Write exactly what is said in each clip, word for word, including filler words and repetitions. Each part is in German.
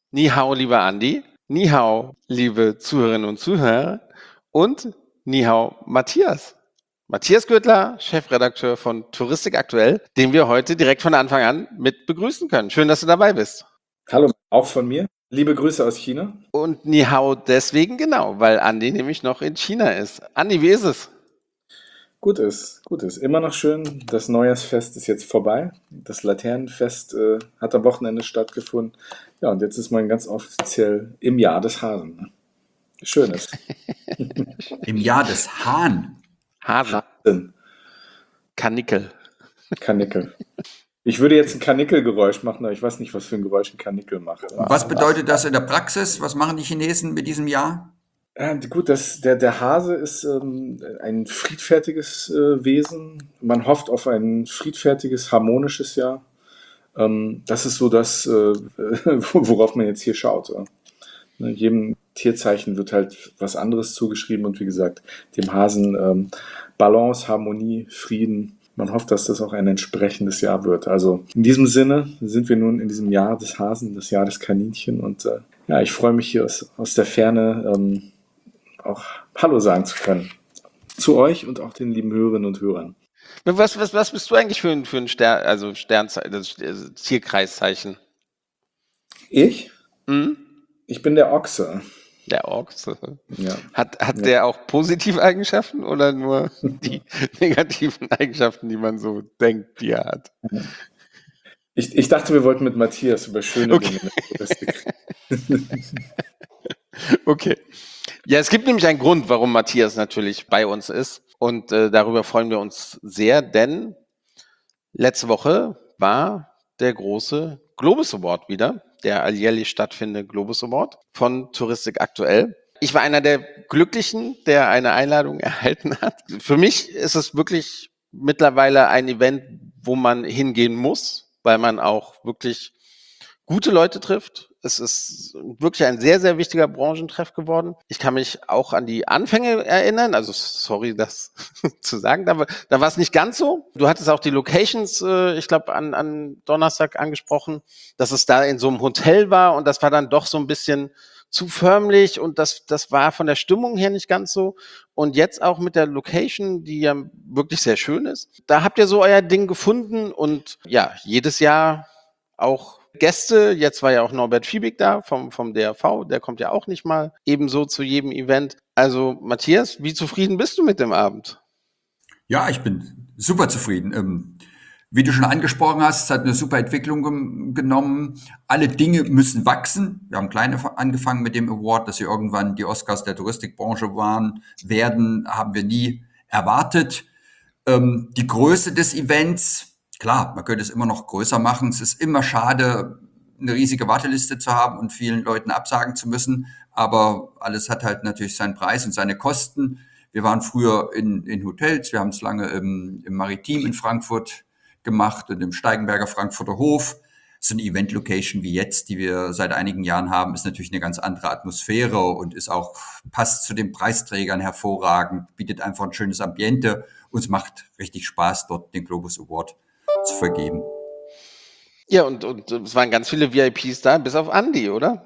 Ni hao, lieber Andi. Ni hao, liebe Zuhörerinnen und Zuhörer. Und Ni hao, Matthias. Matthias Gürtler, Chefredakteur von Touristik aktuell, den wir heute direkt von Anfang an mit begrüßen können. Schön, dass du dabei bist. Hallo, auch von mir. Liebe Grüße aus China. Und Ni hao deswegen genau, weil Andi nämlich noch in China ist. Andi, wie ist es? Gut ist, gut ist. Immer noch schön. Das Neujahrsfest ist jetzt vorbei. Das Laternenfest äh, hat am Wochenende stattgefunden. Ja, und jetzt ist man ganz offiziell im Jahr des Hasen. Ne? Schön ist. Im Jahr des Hahn. Hase. Hasen. Kanickel. Kanickel. Ich würde jetzt ein Kanickelgeräusch machen, aber ich weiß nicht, was für ein Geräusch ein Kanickel macht. Was bedeutet das in der Praxis? Was machen die Chinesen mit diesem Jahr? Ja, gut, das, der, der Hase ist ähm, ein friedfertiges äh, Wesen. Man hofft auf ein friedfertiges, harmonisches Jahr. Ähm, das ist so das, äh, worauf man jetzt hier schaut. Ja. Ne, jedem Tierzeichen wird halt was anderes zugeschrieben und wie gesagt, dem Hasen ähm, Balance, Harmonie, Frieden. Man hofft, dass das auch ein entsprechendes Jahr wird. Also in diesem Sinne sind wir nun in diesem Jahr des Hasen, das Jahr des Kaninchen und äh, ja, ich freue mich hier aus, aus der Ferne ähm, auch Hallo sagen zu können. Zu euch und auch den lieben Hörerinnen und Hörern. Was, was, was bist du eigentlich für ein, für ein Stern, also Sternzeichen, also Tierkreiszeichen? Ich? Hm? Ich bin der Ochse. Der Ochse. Ja. Hat, hat Ja. der auch positive Eigenschaften oder nur die negativen Eigenschaften, die man so denkt, die er hat? Ich, ich dachte, wir wollten mit Matthias über schöne Okay. Dinge in der Touristik reden. Okay. Ja, es gibt nämlich einen Grund, warum Matthias natürlich bei uns ist. Und äh, darüber freuen wir uns sehr, denn letzte Woche war der große Globus Award wieder, der alljährlich stattfindende Globus Award von Touristik aktuell. Ich war einer der Glücklichen, der eine Einladung erhalten hat. Für mich ist es wirklich mittlerweile ein Event, wo man hingehen muss, weil man auch wirklich gute Leute trifft. Es ist wirklich ein sehr, sehr wichtiger Branchentreff geworden. Ich kann mich auch an die Anfänge erinnern. Also sorry, das zu sagen. Da, war- da war es nicht ganz so. Du hattest auch die Locations, äh, ich glaube, an, an Donnerstag angesprochen, dass es da in so einem Hotel war und das war dann doch so ein bisschen zu förmlich und das, das war von der Stimmung her nicht ganz so. Und jetzt auch mit der Location, die ja wirklich sehr schön ist. Da habt ihr so euer Ding gefunden und ja, jedes Jahr auch Gäste. Jetzt war ja auch Norbert Fiebig da vom, vom D R V. Der kommt ja auch nicht mal ebenso zu jedem Event. Also Matthias, wie zufrieden bist du mit dem Abend? Ja, ich bin super zufrieden. Ähm, wie du schon angesprochen hast, es hat eine super Entwicklung gem- genommen. Alle Dinge müssen wachsen. Wir haben klein angefangen mit dem Award, dass sie irgendwann die Oscars der Touristikbranche waren, werden, haben wir nie erwartet. Ähm, die Größe des Events, klar, man könnte es immer noch größer machen. Es ist immer schade, eine riesige Warteliste zu haben und vielen Leuten absagen zu müssen. Aber alles hat halt natürlich seinen Preis und seine Kosten. Wir waren früher in, in Hotels, wir haben es lange im, im Maritim in Frankfurt gemacht und im Steigenberger Frankfurter Hof. So eine Event-Location wie jetzt, die wir seit einigen Jahren haben, ist natürlich eine ganz andere Atmosphäre und ist auch, passt zu den Preisträgern hervorragend, bietet einfach ein schönes Ambiente und es macht richtig Spaß, dort den Globus Award zu vergeben. Ja, und, und es waren ganz viele V I Ps da, bis auf Andi, oder?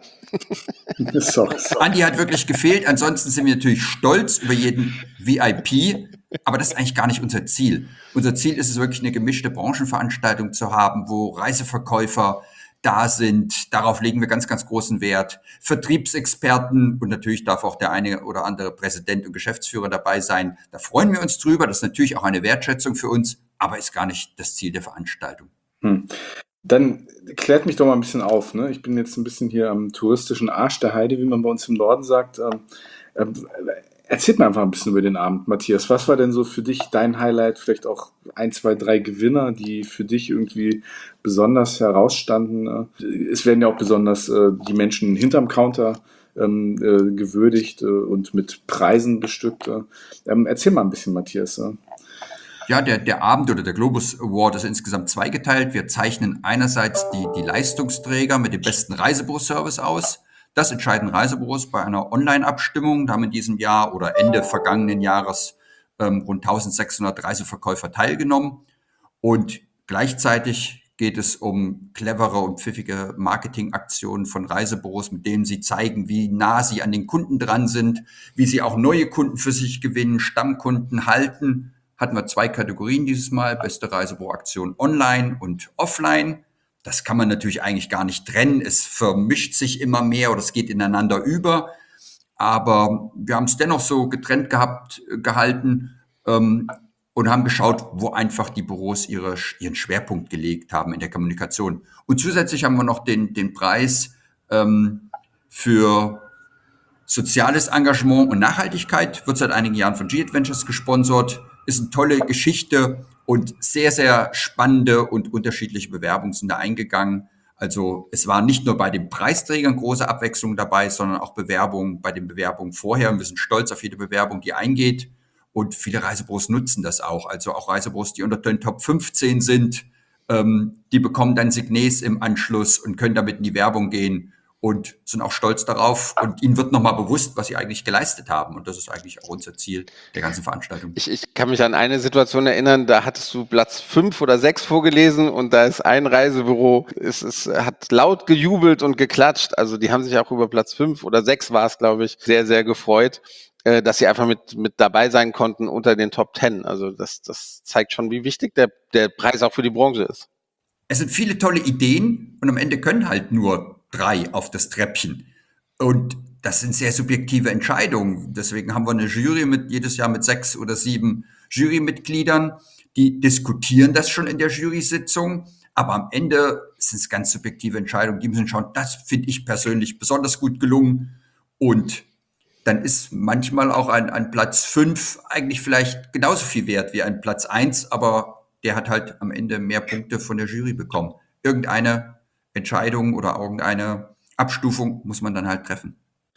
Sorry, sorry. Andi hat wirklich gefehlt. Ansonsten sind wir natürlich stolz über jeden V I P. Aber das ist eigentlich gar nicht unser Ziel. Unser Ziel ist es wirklich, eine gemischte Branchenveranstaltung zu haben, wo Reiseverkäufer da sind. Darauf legen wir ganz, ganz großen Wert. Vertriebsexperten und natürlich darf auch der eine oder andere Präsident und Geschäftsführer dabei sein. Da freuen wir uns drüber. Das ist natürlich auch eine Wertschätzung für uns, aber ist gar nicht das Ziel der Veranstaltung. Hm. Dann klärt mich doch mal ein bisschen auf. Ne? Ich bin jetzt ein bisschen hier am touristischen Arsch der Heide, wie man bei uns im Norden sagt. Ähm, ähm, erzählt mir einfach ein bisschen über den Abend, Matthias. Was war denn so für dich dein Highlight? Vielleicht auch ein, zwei, drei Gewinner, die für dich irgendwie besonders herausstanden. Äh, Es werden ja auch besonders äh, die Menschen hinterm Counter ähm, äh, gewürdigt äh, und mit Preisen bestückt. Äh. Ähm, erzähl mal ein bisschen, Matthias. Äh. Ja, der, der Abend oder der Globus Award ist insgesamt zweigeteilt. Wir zeichnen einerseits die, die Leistungsträger mit dem besten Reisebüroservice aus. Das entscheiden Reisebüros bei einer Online-Abstimmung. Da haben in diesem Jahr oder Ende vergangenen Jahres ähm, rund eintausendsechshundert Reiseverkäufer teilgenommen. Und gleichzeitig geht es um clevere und pfiffige Marketingaktionen von Reisebüros, mit denen sie zeigen, wie nah sie an den Kunden dran sind, wie sie auch neue Kunden für sich gewinnen, Stammkunden halten. Hatten wir zwei Kategorien dieses Mal, beste Reisebüroaktion online und offline. Das kann man natürlich eigentlich gar nicht trennen. Es vermischt sich immer mehr oder es geht ineinander über. Aber wir haben es dennoch so getrennt gehabt, gehalten, ähm, und haben geschaut, wo einfach die Büros ihre, ihren Schwerpunkt gelegt haben in der Kommunikation. Und zusätzlich haben wir noch den, den Preis ähm, für soziales Engagement und Nachhaltigkeit, wird seit einigen Jahren von G-Adventures gesponsert, ist eine tolle Geschichte und sehr, sehr spannende und unterschiedliche Bewerbungen sind da eingegangen. Also es war nicht nur bei den Preisträgern große Abwechslung dabei, sondern auch Bewerbungen bei den Bewerbungen vorher. Und wir sind stolz auf jede Bewerbung, die eingeht. Und viele Reisebüros nutzen das auch. Also auch Reisebüros, die unter den Top fünfzehn sind, ähm, die bekommen dann Signes im Anschluss und können damit in die Werbung gehen und sind auch stolz darauf. Und ihnen wird nochmal bewusst, was sie eigentlich geleistet haben. Und das ist eigentlich auch unser Ziel der ganzen Veranstaltung. Ich, ich kann mich an eine Situation erinnern, da hattest du Platz fünf oder sechs vorgelesen und da ist ein Reisebüro, es, es hat laut gejubelt und geklatscht. Also die haben sich auch über Platz fünf oder sechs war es, glaube ich, sehr, sehr gefreut, äh, dass sie einfach mit, mit dabei sein konnten unter den Top Ten. Also das, das zeigt schon, wie wichtig der, der Preis auch für die Branche ist. Es sind viele tolle Ideen und am Ende können halt nur drei auf das Treppchen. Und das sind sehr subjektive Entscheidungen. Deswegen haben wir eine Jury mit jedes Jahr mit sechs oder sieben Jurymitgliedern, die diskutieren das schon in der Jury-Sitzung. Aber am Ende sind es ganz subjektive Entscheidungen. Die müssen schauen, das finde ich persönlich besonders gut gelungen. Und dann ist manchmal auch ein, ein Platz fünf eigentlich vielleicht genauso viel wert wie ein Platz eins, aber der hat halt am Ende mehr Punkte von der Jury bekommen. Irgendeine Entscheidung oder irgendeine Abstufung muss man dann halt treffen.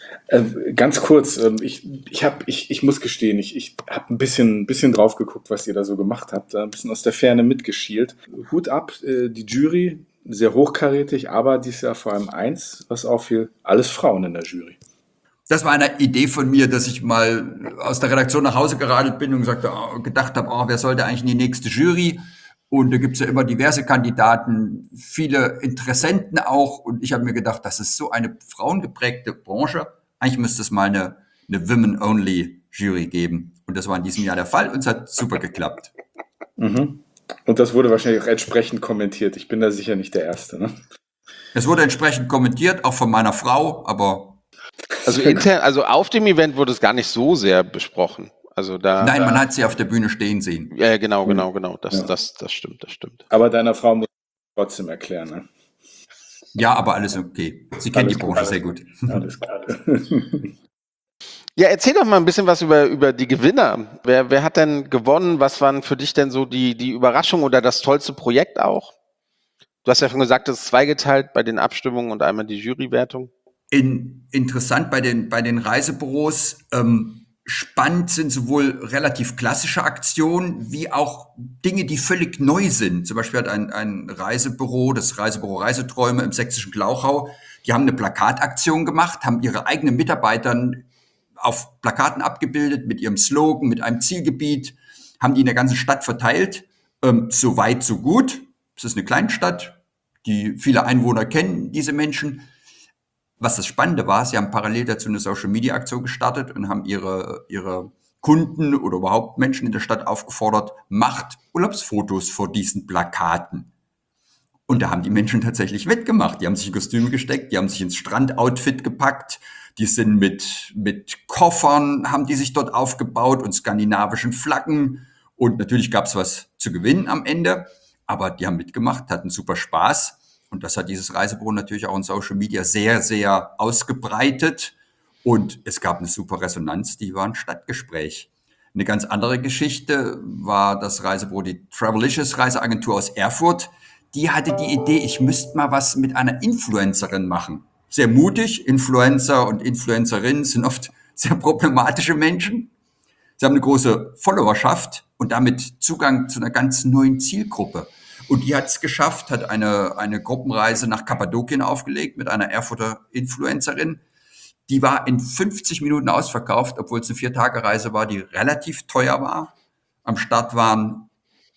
Äh, ganz kurz, ähm, ich, ich, hab, ich, ich muss gestehen, ich, ich habe ein bisschen, bisschen drauf geguckt, was ihr da so gemacht habt, ein bisschen aus der Ferne mitgeschielt. Hut ab, äh, die Jury, sehr hochkarätig, aber dieses Jahr vor allem eins, was auffiel, alles Frauen in der Jury. Das war eine Idee von mir, dass ich mal aus der Redaktion nach Hause geradelt bin und gesagt, oh, gedacht habe, oh, wer sollte eigentlich in die nächste Jury? Und da gibt's ja immer diverse Kandidaten, viele Interessenten auch. Und ich habe mir gedacht, das ist so eine frauengeprägte Branche. Eigentlich müsste es mal eine, eine Women-Only-Jury geben. Und das war in diesem Jahr der Fall und es hat super geklappt. Mhm. Und das wurde wahrscheinlich auch entsprechend kommentiert. Ich bin da sicher nicht der Erste. Ne? Es wurde entsprechend kommentiert, auch von meiner Frau, aber... Also intern, also auf dem Event wurde es gar nicht so sehr besprochen. Also da, Nein, man da, hat sie auf der Bühne stehen sehen. Ja, genau, genau, genau. Das, Ja. das, das stimmt, das stimmt. Aber deiner Frau muss ich trotzdem erklären. Ne? Ja, aber alles okay. Sie kennt Alles die gut, Branche alles sehr gut. Alles klar. Ja, erzähl doch mal ein bisschen was über, über die Gewinner. Wer, wer hat denn gewonnen? Was waren für dich denn so die, die Überraschung oder das tollste Projekt auch? Du hast ja schon gesagt, das ist zweigeteilt bei den Abstimmungen und einmal die Jurywertung. In, interessant bei den, bei den Reisebüros, ähm, spannend sind sowohl relativ klassische Aktionen wie auch Dinge, die völlig neu sind. Zum Beispiel hat ein, ein Reisebüro, das Reisebüro Reiseträume im sächsischen Glauchau, die haben eine Plakataktion gemacht, haben ihre eigenen Mitarbeitern auf Plakaten abgebildet mit ihrem Slogan, mit einem Zielgebiet, haben die in der ganzen Stadt verteilt. Ähm, so weit, so gut. Es ist eine Kleinstadt, die viele Einwohner kennen, diese Menschen. Was das Spannende war, sie haben parallel dazu eine Social-Media-Aktion gestartet und haben ihre, ihre Kunden oder überhaupt Menschen in der Stadt aufgefordert, macht Urlaubsfotos vor diesen Plakaten. Und da haben die Menschen tatsächlich mitgemacht. Die haben sich in Kostüme gesteckt, die haben sich ins Strandoutfit gepackt, die sind mit, mit Koffern, haben die sich dort aufgebaut und skandinavischen Flaggen. Und natürlich gab es was zu gewinnen am Ende, aber die haben mitgemacht, hatten super Spaß. Und das hat dieses Reisebüro natürlich auch in Social Media sehr, sehr ausgebreitet. Und es gab eine super Resonanz, die war ein Stadtgespräch. Eine ganz andere Geschichte war das Reisebüro, die Travelicious Reiseagentur aus Erfurt. Die hatte die Idee, ich müsste mal was mit einer Influencerin machen. Sehr mutig, Influencer und Influencerinnen sind oft sehr problematische Menschen. Sie haben eine große Followerschaft und damit Zugang zu einer ganz neuen Zielgruppe. Und die hat es geschafft, hat eine, eine Gruppenreise nach Kappadokien aufgelegt mit einer Erfurter Influencerin. Die war in fünfzig Minuten ausverkauft, obwohl es eine Vier-Tage-Reise war, die relativ teuer war. Am Start waren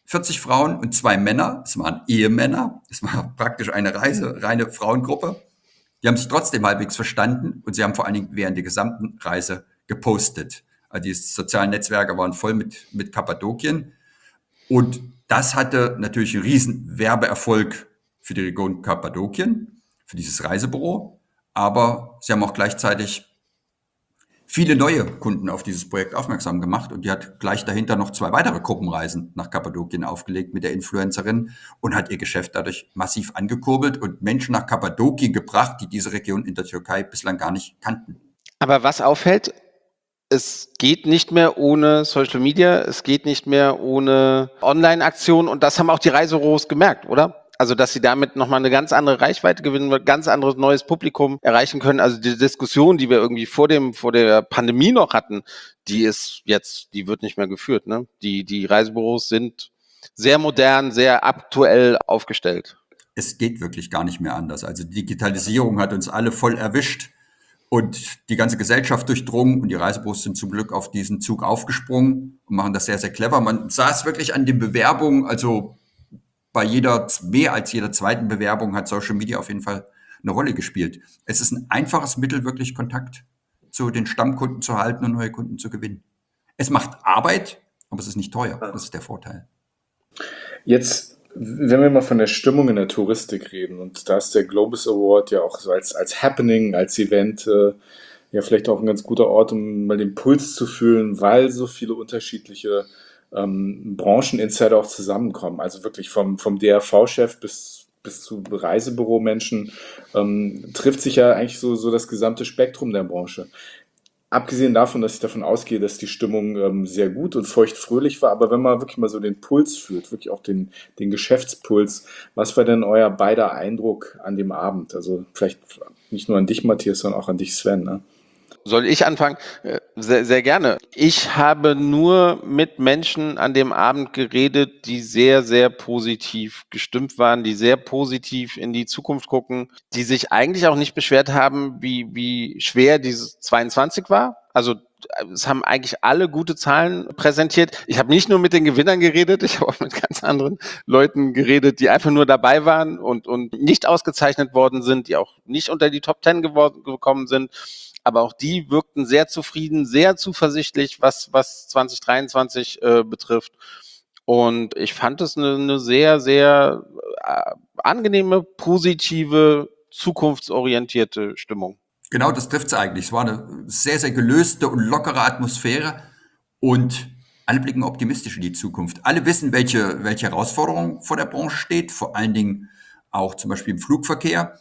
vierzig Frauen und zwei Männer. Es waren Ehemänner. Es war praktisch eine Reise, reine Frauengruppe. Die haben sich trotzdem halbwegs verstanden und sie haben vor allen Dingen während der gesamten Reise gepostet. Also die sozialen Netzwerke waren voll mit, mit Kappadokien. Und das hatte natürlich einen riesen Werbeerfolg für die Region Kappadokien, für dieses Reisebüro. Aber sie haben auch gleichzeitig viele neue Kunden auf dieses Projekt aufmerksam gemacht und die hat gleich dahinter noch zwei weitere Gruppenreisen nach Kappadokien aufgelegt mit der Influencerin und hat ihr Geschäft dadurch massiv angekurbelt und Menschen nach Kappadokien gebracht, die diese Region in der Türkei bislang gar nicht kannten. Aber was auffällt, es geht nicht mehr ohne Social Media, es geht nicht mehr ohne Online-Aktionen und das haben auch die Reisebüros gemerkt, oder? Also, dass sie damit nochmal eine ganz andere Reichweite gewinnen, ein ganz anderes neues Publikum erreichen können. Also die Diskussion, die wir irgendwie vor dem, vor der Pandemie noch hatten, die ist jetzt, die wird nicht mehr geführt, ne? Die, die Reisebüros sind sehr modern, sehr aktuell aufgestellt. Es geht wirklich gar nicht mehr anders. Also die Digitalisierung hat uns alle voll erwischt und die ganze Gesellschaft durchdrungen und die Reisebüros sind zum Glück auf diesen Zug aufgesprungen und machen das sehr, sehr clever. Man sah es wirklich an den Bewerbungen, also bei jeder, mehr als jeder zweiten Bewerbung hat Social Media auf jeden Fall eine Rolle gespielt. Es ist ein einfaches Mittel, wirklich Kontakt zu den Stammkunden zu halten und neue Kunden zu gewinnen. Es macht Arbeit, aber es ist nicht teuer. Das ist der Vorteil. Jetzt, wenn wir mal von der Stimmung in der Touristik reden, und da ist der Globus Award ja auch so als, als Happening, als Event, äh, ja vielleicht auch ein ganz guter Ort, um mal den Puls zu fühlen, weil so viele unterschiedliche ähm, Brancheninsider auch zusammenkommen. Also wirklich vom, vom D R V-Chef bis, bis zu Reisebüromenschen ähm, trifft sich ja eigentlich so, so das gesamte Spektrum der Branche. Abgesehen davon, dass ich davon ausgehe, dass die Stimmung ähm, sehr gut und feuchtfröhlich war, aber wenn man wirklich mal so den Puls fühlt, wirklich auch den, den Geschäftspuls, was war denn euer beider Eindruck an dem Abend? Also vielleicht nicht nur an dich, Matthias, sondern auch an dich, Sven, ne? Soll ich anfangen? Äh, Sehr, sehr gerne. Ich habe nur mit Menschen an dem Abend geredet, die sehr, sehr positiv gestimmt waren, die sehr positiv in die Zukunft gucken, die sich eigentlich auch nicht beschwert haben, wie, wie schwer dieses zweiundzwanzig war. Also es haben eigentlich alle gute Zahlen präsentiert. Ich habe nicht nur mit den Gewinnern geredet, ich habe auch mit ganz anderen Leuten geredet, die einfach nur dabei waren und, und nicht ausgezeichnet worden sind, die auch nicht unter die Top Ten geworden, gekommen sind. Aber auch die wirkten sehr zufrieden, sehr zuversichtlich, was, was zwanzig dreiundzwanzig äh, betrifft. Und ich fand es eine, eine sehr, sehr äh, angenehme, positive, zukunftsorientierte Stimmung. Genau, das trifft es eigentlich. Es war eine sehr, sehr gelöste und lockere Atmosphäre und alle blicken optimistisch in die Zukunft. Alle wissen, welche, welche Herausforderung vor der Branche steht, vor allen Dingen auch zum Beispiel im Flugverkehr.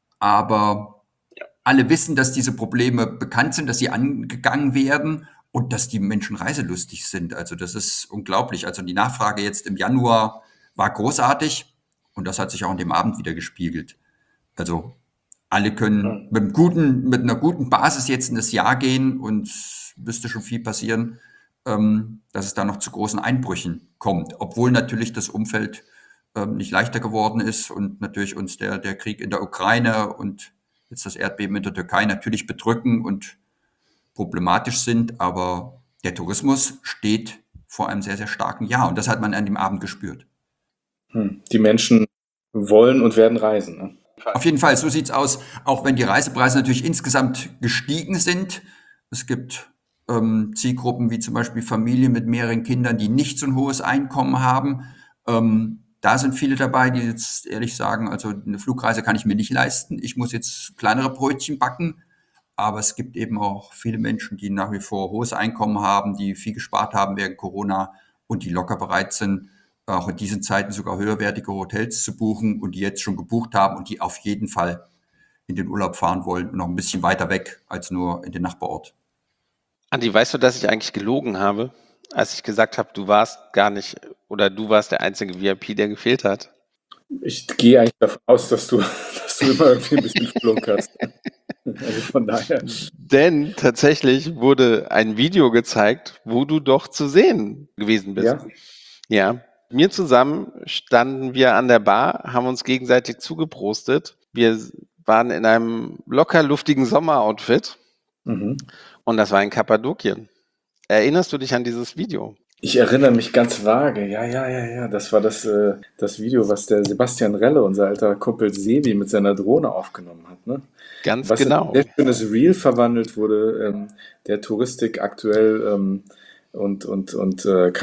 Aber alle wissen, dass diese Probleme bekannt sind, dass sie angegangen werden und dass die Menschen reiselustig sind. Also das ist unglaublich. Also die Nachfrage jetzt im Januar war großartig und das hat sich auch an dem Abend wieder gespiegelt. Also alle können mit, einem guten, mit einer guten Basis jetzt in das Jahr gehen und es müsste schon viel passieren, ähm, dass es da noch zu großen Einbrüchen kommt. Obwohl natürlich das Umfeld ähm, nicht leichter geworden ist und natürlich uns der, der Krieg in der Ukraine und jetzt das Erdbeben in der Türkei natürlich bedrücken und problematisch sind, aber der Tourismus steht vor einem sehr, sehr starken Jahr und das hat man an dem Abend gespürt. Hm. Die Menschen wollen und werden reisen, ne? Auf jeden Fall, so sieht's aus, auch wenn die Reisepreise natürlich insgesamt gestiegen sind. Es gibt ähm, Zielgruppen wie zum Beispiel Familien mit mehreren Kindern, die nicht so ein hohes Einkommen haben. Ähm, Da sind viele dabei, die jetzt ehrlich sagen, also eine Flugreise kann ich mir nicht leisten. Ich muss jetzt kleinere Brötchen backen. Aber es gibt eben auch viele Menschen, die nach wie vor hohes Einkommen haben, die viel gespart haben während Corona und die locker bereit sind, auch in diesen Zeiten sogar höherwertige Hotels zu buchen und die jetzt schon gebucht haben und die auf jeden Fall in den Urlaub fahren wollen und noch ein bisschen weiter weg als nur in den Nachbarort. Andi, weißt du, dass ich eigentlich gelogen habe, als ich gesagt habe, du warst gar nicht oder du warst der einzige V I P, der gefehlt hat? Ich gehe eigentlich davon aus, dass du, dass du immer irgendwie ein bisschen Flunk hast. Also von daher. Denn tatsächlich wurde ein Video gezeigt, wo du doch zu sehen gewesen bist. Ja? Ja. Mir zusammen standen wir an der Bar, haben uns gegenseitig zugeprostet. Wir waren in einem locker luftigen Sommeroutfit Mhm. und das war in Kappadokien. Erinnerst du dich an dieses Video? Ich erinnere mich ganz vage. Ja, ja, ja, ja. Das war das, äh, das Video, was der Sebastian Relle, unser alter Kumpel Sebi, mit seiner Drohne aufgenommen hat. Ne? Ganz Was in ein genau. sehr schönes Reel verwandelt wurde, ähm, der Touristik aktuell ähm, und, und, und äh,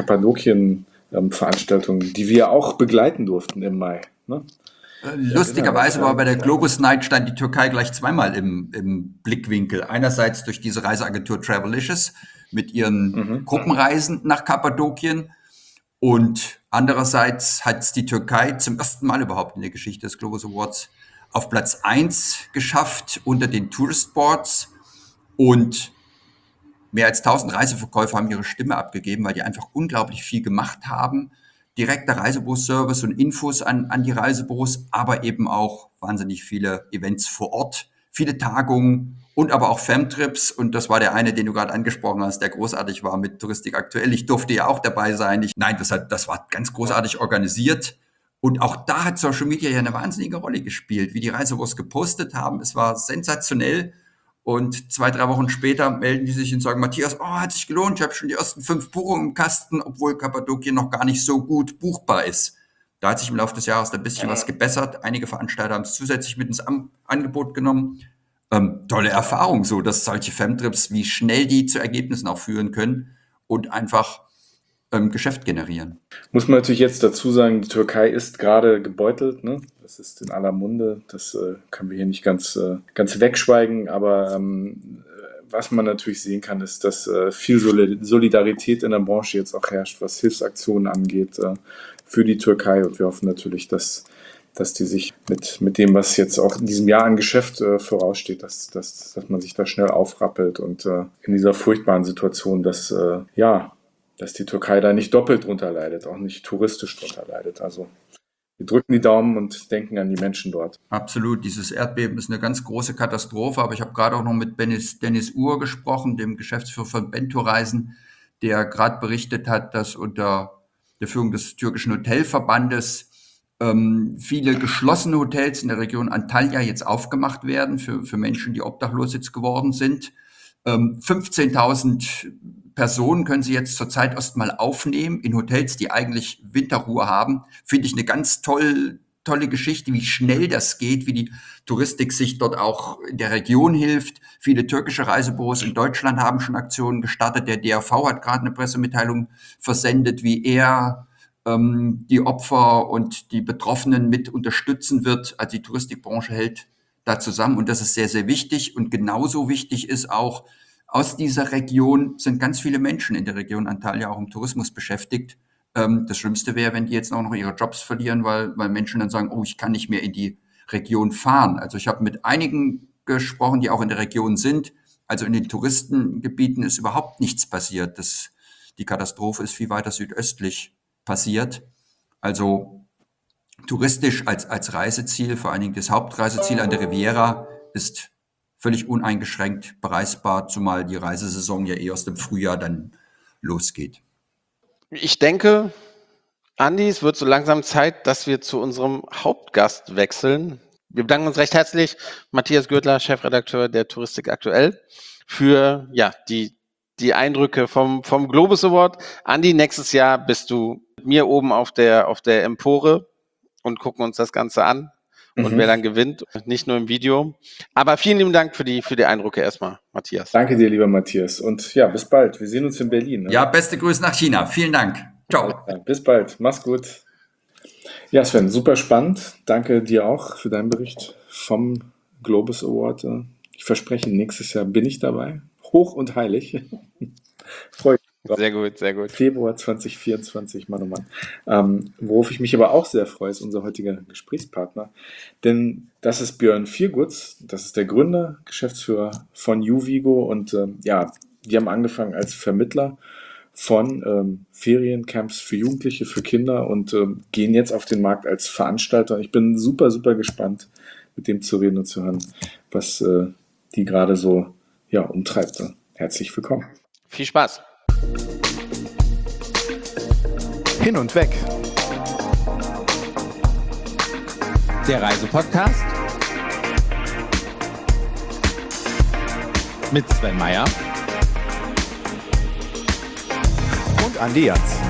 Kappadokien-Veranstaltungen, die wir auch begleiten durften im Mai. Ne? Äh, Ich erinnere mich. Lustigerweise war bei der Ähm, Globus Night stand die Türkei gleich zweimal im, im Blickwinkel. Einerseits durch diese Reiseagentur Travelicious mit ihren mhm. Gruppenreisen nach Kappadokien und andererseits hat es die Türkei zum ersten Mal überhaupt in der Geschichte des Globus Awards auf Platz eins geschafft unter den Tourist Boards und mehr als tausend Reiseverkäufer haben ihre Stimme abgegeben, weil die einfach unglaublich viel gemacht haben. Direkter Reisebüro-Service und Infos an, an die Reisebüros, aber eben auch wahnsinnig viele Events vor Ort, viele Tagungen und aber auch Femtrips. Und das war der eine, den du gerade angesprochen hast, der großartig war mit Touristik aktuell. Ich durfte ja auch dabei sein. Ich, nein, das, hat, das war ganz großartig organisiert. Und auch da hat Social Media ja eine wahnsinnige Rolle gespielt, wie die Reisebüros gepostet haben. Es war sensationell. Und zwei, drei Wochen später melden die sich und sagen, Matthias, oh, hat sich gelohnt, ich habe schon die ersten fünf Buchungen im Kasten, obwohl Kappadokien noch gar nicht so gut buchbar ist. Da hat sich im Laufe des Jahres ein bisschen was gebessert. Einige Veranstalter haben es zusätzlich mit ins Am- Angebot genommen. Ähm, tolle Erfahrung, so dass solche Femtrips, wie schnell die zu Ergebnissen auch führen können und einfach ähm, Geschäft generieren. Muss man natürlich jetzt dazu sagen, die Türkei ist gerade gebeutelt, ne? Das ist in aller Munde, das äh, können wir hier nicht ganz, äh, ganz wegschweigen, aber ähm, was man natürlich sehen kann, ist, dass äh, viel Soli- Solidarität in der Branche jetzt auch herrscht, was Hilfsaktionen angeht äh, für die Türkei, und wir hoffen natürlich, dass, dass die sich mit, mit dem, was jetzt auch in diesem Jahr an Geschäft äh, voraussteht, dass, dass, dass man sich da schnell aufrappelt und äh, in dieser furchtbaren Situation, dass äh, ja, dass die Türkei da nicht doppelt drunter leidet, auch nicht touristisch drunter leidet. Also wir drücken die Daumen und denken an die Menschen dort. Absolut, dieses Erdbeben ist eine ganz große Katastrophe, aber ich habe gerade auch noch mit Dennis, Dennis Uhr gesprochen, dem Geschäftsführer von Bento Reisen, der gerade berichtet hat, dass unter der Führung des türkischen Hotelverbandes ähm, viele geschlossene Hotels in der Region Antalya jetzt aufgemacht werden für, für Menschen, die obdachlos jetzt geworden sind. Ähm, fünfzehntausend Personen können sie jetzt zurzeit erstmal aufnehmen in Hotels, die eigentlich Winterruhe haben. Finde ich eine ganz toll, tolle Geschichte, wie schnell das geht, wie die Touristik sich dort auch in der Region hilft. Viele türkische Reisebüros in Deutschland haben schon Aktionen gestartet. Der D R V hat gerade eine Pressemitteilung versendet, wie er ähm, die Opfer und die Betroffenen mit unterstützen wird. Also die Touristikbranche hält da zusammen und das ist sehr, sehr wichtig. Und genauso wichtig ist auch, aus dieser Region sind ganz viele Menschen in der Region Antalya auch im Tourismus beschäftigt. Ähm, das Schlimmste wäre, wenn die jetzt auch noch ihre Jobs verlieren, weil, weil Menschen dann sagen, oh, ich kann nicht mehr in die Region fahren. Also ich habe mit einigen gesprochen, die auch in der Region sind. Also in den Touristengebieten ist überhaupt nichts passiert. Das, die Katastrophe ist viel weiter südöstlich passiert. Also touristisch als, als Reiseziel, vor allen Dingen das Hauptreiseziel an der Riviera, ist völlig uneingeschränkt bereisbar, zumal die Reisesaison ja eh erst im Frühjahr dann losgeht. Ich denke, Andi, es wird so langsam Zeit, dass wir zu unserem Hauptgast wechseln. Wir bedanken uns recht herzlich, Matthias Gürtler, Chefredakteur der Touristik aktuell, für ja die, die Eindrücke vom, vom Globus Award. Andi, nächstes Jahr bist du mit mir oben auf der, auf der Empore und gucken uns das Ganze an. Und Mhm. wer dann gewinnt, nicht nur im Video. Aber vielen lieben Dank für die, für die Eindrücke erstmal, Matthias. Danke dir, lieber Matthias. Und ja, bis bald. Wir sehen uns in Berlin. Ne? Ja, beste Grüße nach China. Vielen Dank. Ciao. Ja, bis bald. Mach's gut. Ja, Sven, super spannend. Danke dir auch für deinen Bericht vom Globus Award. Ich verspreche, nächstes Jahr bin ich dabei. Hoch und heilig. Freue mich. Sehr gut, sehr gut. Februar zwanzig vierundzwanzig, Mann, oh Mann. Ähm, worauf ich mich aber auch sehr freue, ist unser heutiger Gesprächspartner. Denn das ist Björn Viergutz, das ist der Gründer, Geschäftsführer von Uvigo. Und ähm, ja, die haben angefangen als Vermittler von ähm, Feriencamps für Jugendliche, für Kinder und ähm, gehen jetzt auf den Markt als Veranstalter. Ich bin super, super gespannt, mit dem zu reden und zu hören, was äh, die gerade so ja, umtreibt. Herzlich willkommen. Viel Spaß. Hin und weg. Der Reisepodcast mit Sven Meyer und Andi Jans.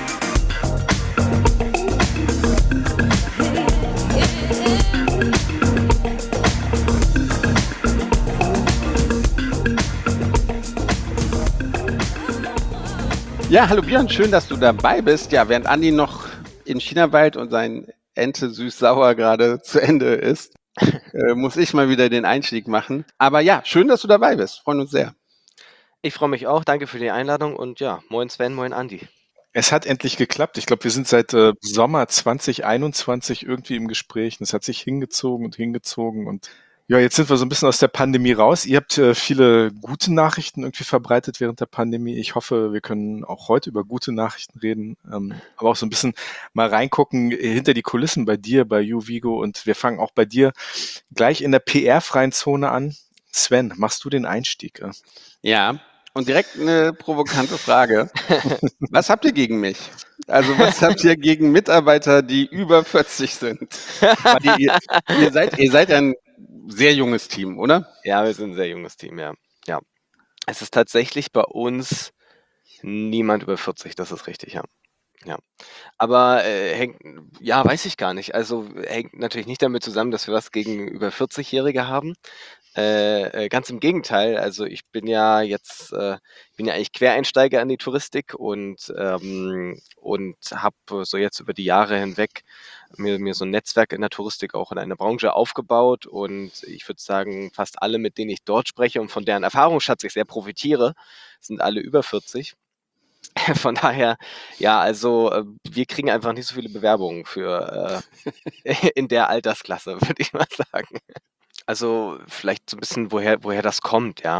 Ja, hallo Björn, schön, dass du dabei bist. Ja, während Andi noch in China weilt und sein Ente süß-sauer gerade zu Ende ist, äh, muss ich mal wieder den Einstieg machen. Aber ja, schön, dass du dabei bist. Freuen uns sehr. Ich freue mich auch. Danke für die Einladung und ja, moin Sven, moin Andi. Es hat endlich geklappt. Ich glaube, wir sind seit äh, Sommer zwanzig einundzwanzig irgendwie im Gespräch. Und es hat sich hingezogen und hingezogen. Und ja, jetzt sind wir so ein bisschen aus der Pandemie raus. Ihr habt äh, viele gute Nachrichten irgendwie verbreitet während der Pandemie. Ich hoffe, wir können auch heute über gute Nachrichten reden, ähm, aber auch so ein bisschen mal reingucken äh, hinter die Kulissen bei dir, bei YouVigo. Und wir fangen auch bei dir gleich in der P R-freien Zone an. Sven, machst du den Einstieg? Äh? Ja, und direkt eine provokante Frage. Was habt ihr gegen mich? Also was habt ihr gegen Mitarbeiter, die über vierzig sind? Weil ihr, ihr, ihr, seid, ihr seid ja ein sehr junges Team, oder? Ja, wir sind ein sehr junges Team, ja. ja. Es ist tatsächlich bei uns niemand über vierzig, das ist richtig, ja. ja. Aber äh, hängt, ja, weiß ich gar nicht. Also hängt natürlich nicht damit zusammen, dass wir was gegen über vierzig-Jährige haben. Äh, äh, ganz im Gegenteil, also ich bin ja jetzt, äh, bin ja eigentlich Quereinsteiger in die Touristik und, ähm, und habe so jetzt über die Jahre hinweg mir, mir so ein Netzwerk in der Touristik auch in einer Branche aufgebaut und ich würde sagen, fast alle, mit denen ich dort spreche und von deren Erfahrungsschatz ich sehr profitiere, sind alle über vierzig. Von daher, ja, also äh, wir kriegen einfach nicht so viele Bewerbungen für äh, in der Altersklasse, würde ich mal sagen. Also vielleicht so ein bisschen, woher, woher das kommt, ja.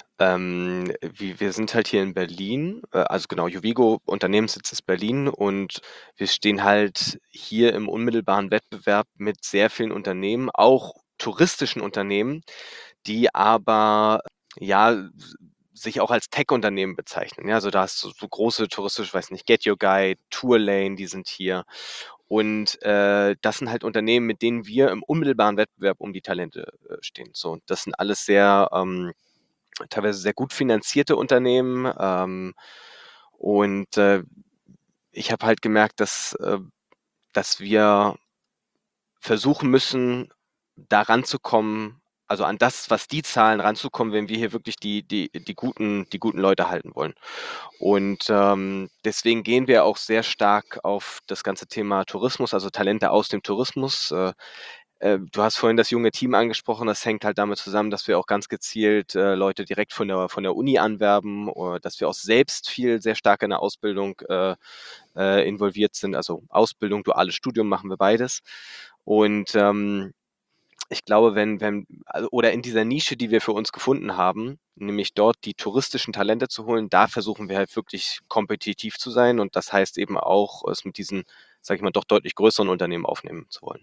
Ähm, wie, wir sind halt hier in Berlin, äh, also genau, YouVigo Unternehmenssitz ist Berlin und wir stehen halt hier im unmittelbaren Wettbewerb mit sehr vielen Unternehmen, auch touristischen Unternehmen, die aber ja sich auch als Tech-Unternehmen bezeichnen. Ja, also da hast du so große touristische, weiß nicht, Get Your Guide, Tourlane, die sind hier. Und äh, das sind halt Unternehmen, mit denen wir im unmittelbaren Wettbewerb um die Talente äh, stehen. So, und das sind alles sehr, ähm, teilweise sehr gut finanzierte Unternehmen. Ähm, und äh, ich habe halt gemerkt, dass, äh, dass wir versuchen müssen, da ranzukommen, also an das, was die zahlen, ranzukommen, wenn wir hier wirklich die, die, die, guten, die guten Leute halten wollen. Und ähm, deswegen gehen wir auch sehr stark auf das ganze Thema Tourismus, also Talente aus dem Tourismus. Äh, äh, du hast vorhin das junge Team angesprochen, das hängt halt damit zusammen, dass wir auch ganz gezielt äh, Leute direkt von der, von der Uni anwerben, oder dass wir auch selbst viel sehr stark in der Ausbildung äh, äh, involviert sind. Also Ausbildung, duales Studium machen wir beides. Und ähm, ich glaube, wenn, wenn, also, oder in dieser Nische, die wir für uns gefunden haben, nämlich dort die touristischen Talente zu holen, da versuchen wir halt wirklich kompetitiv zu sein und das heißt eben auch, es mit diesen, sag ich mal, doch deutlich größeren Unternehmen aufnehmen zu wollen.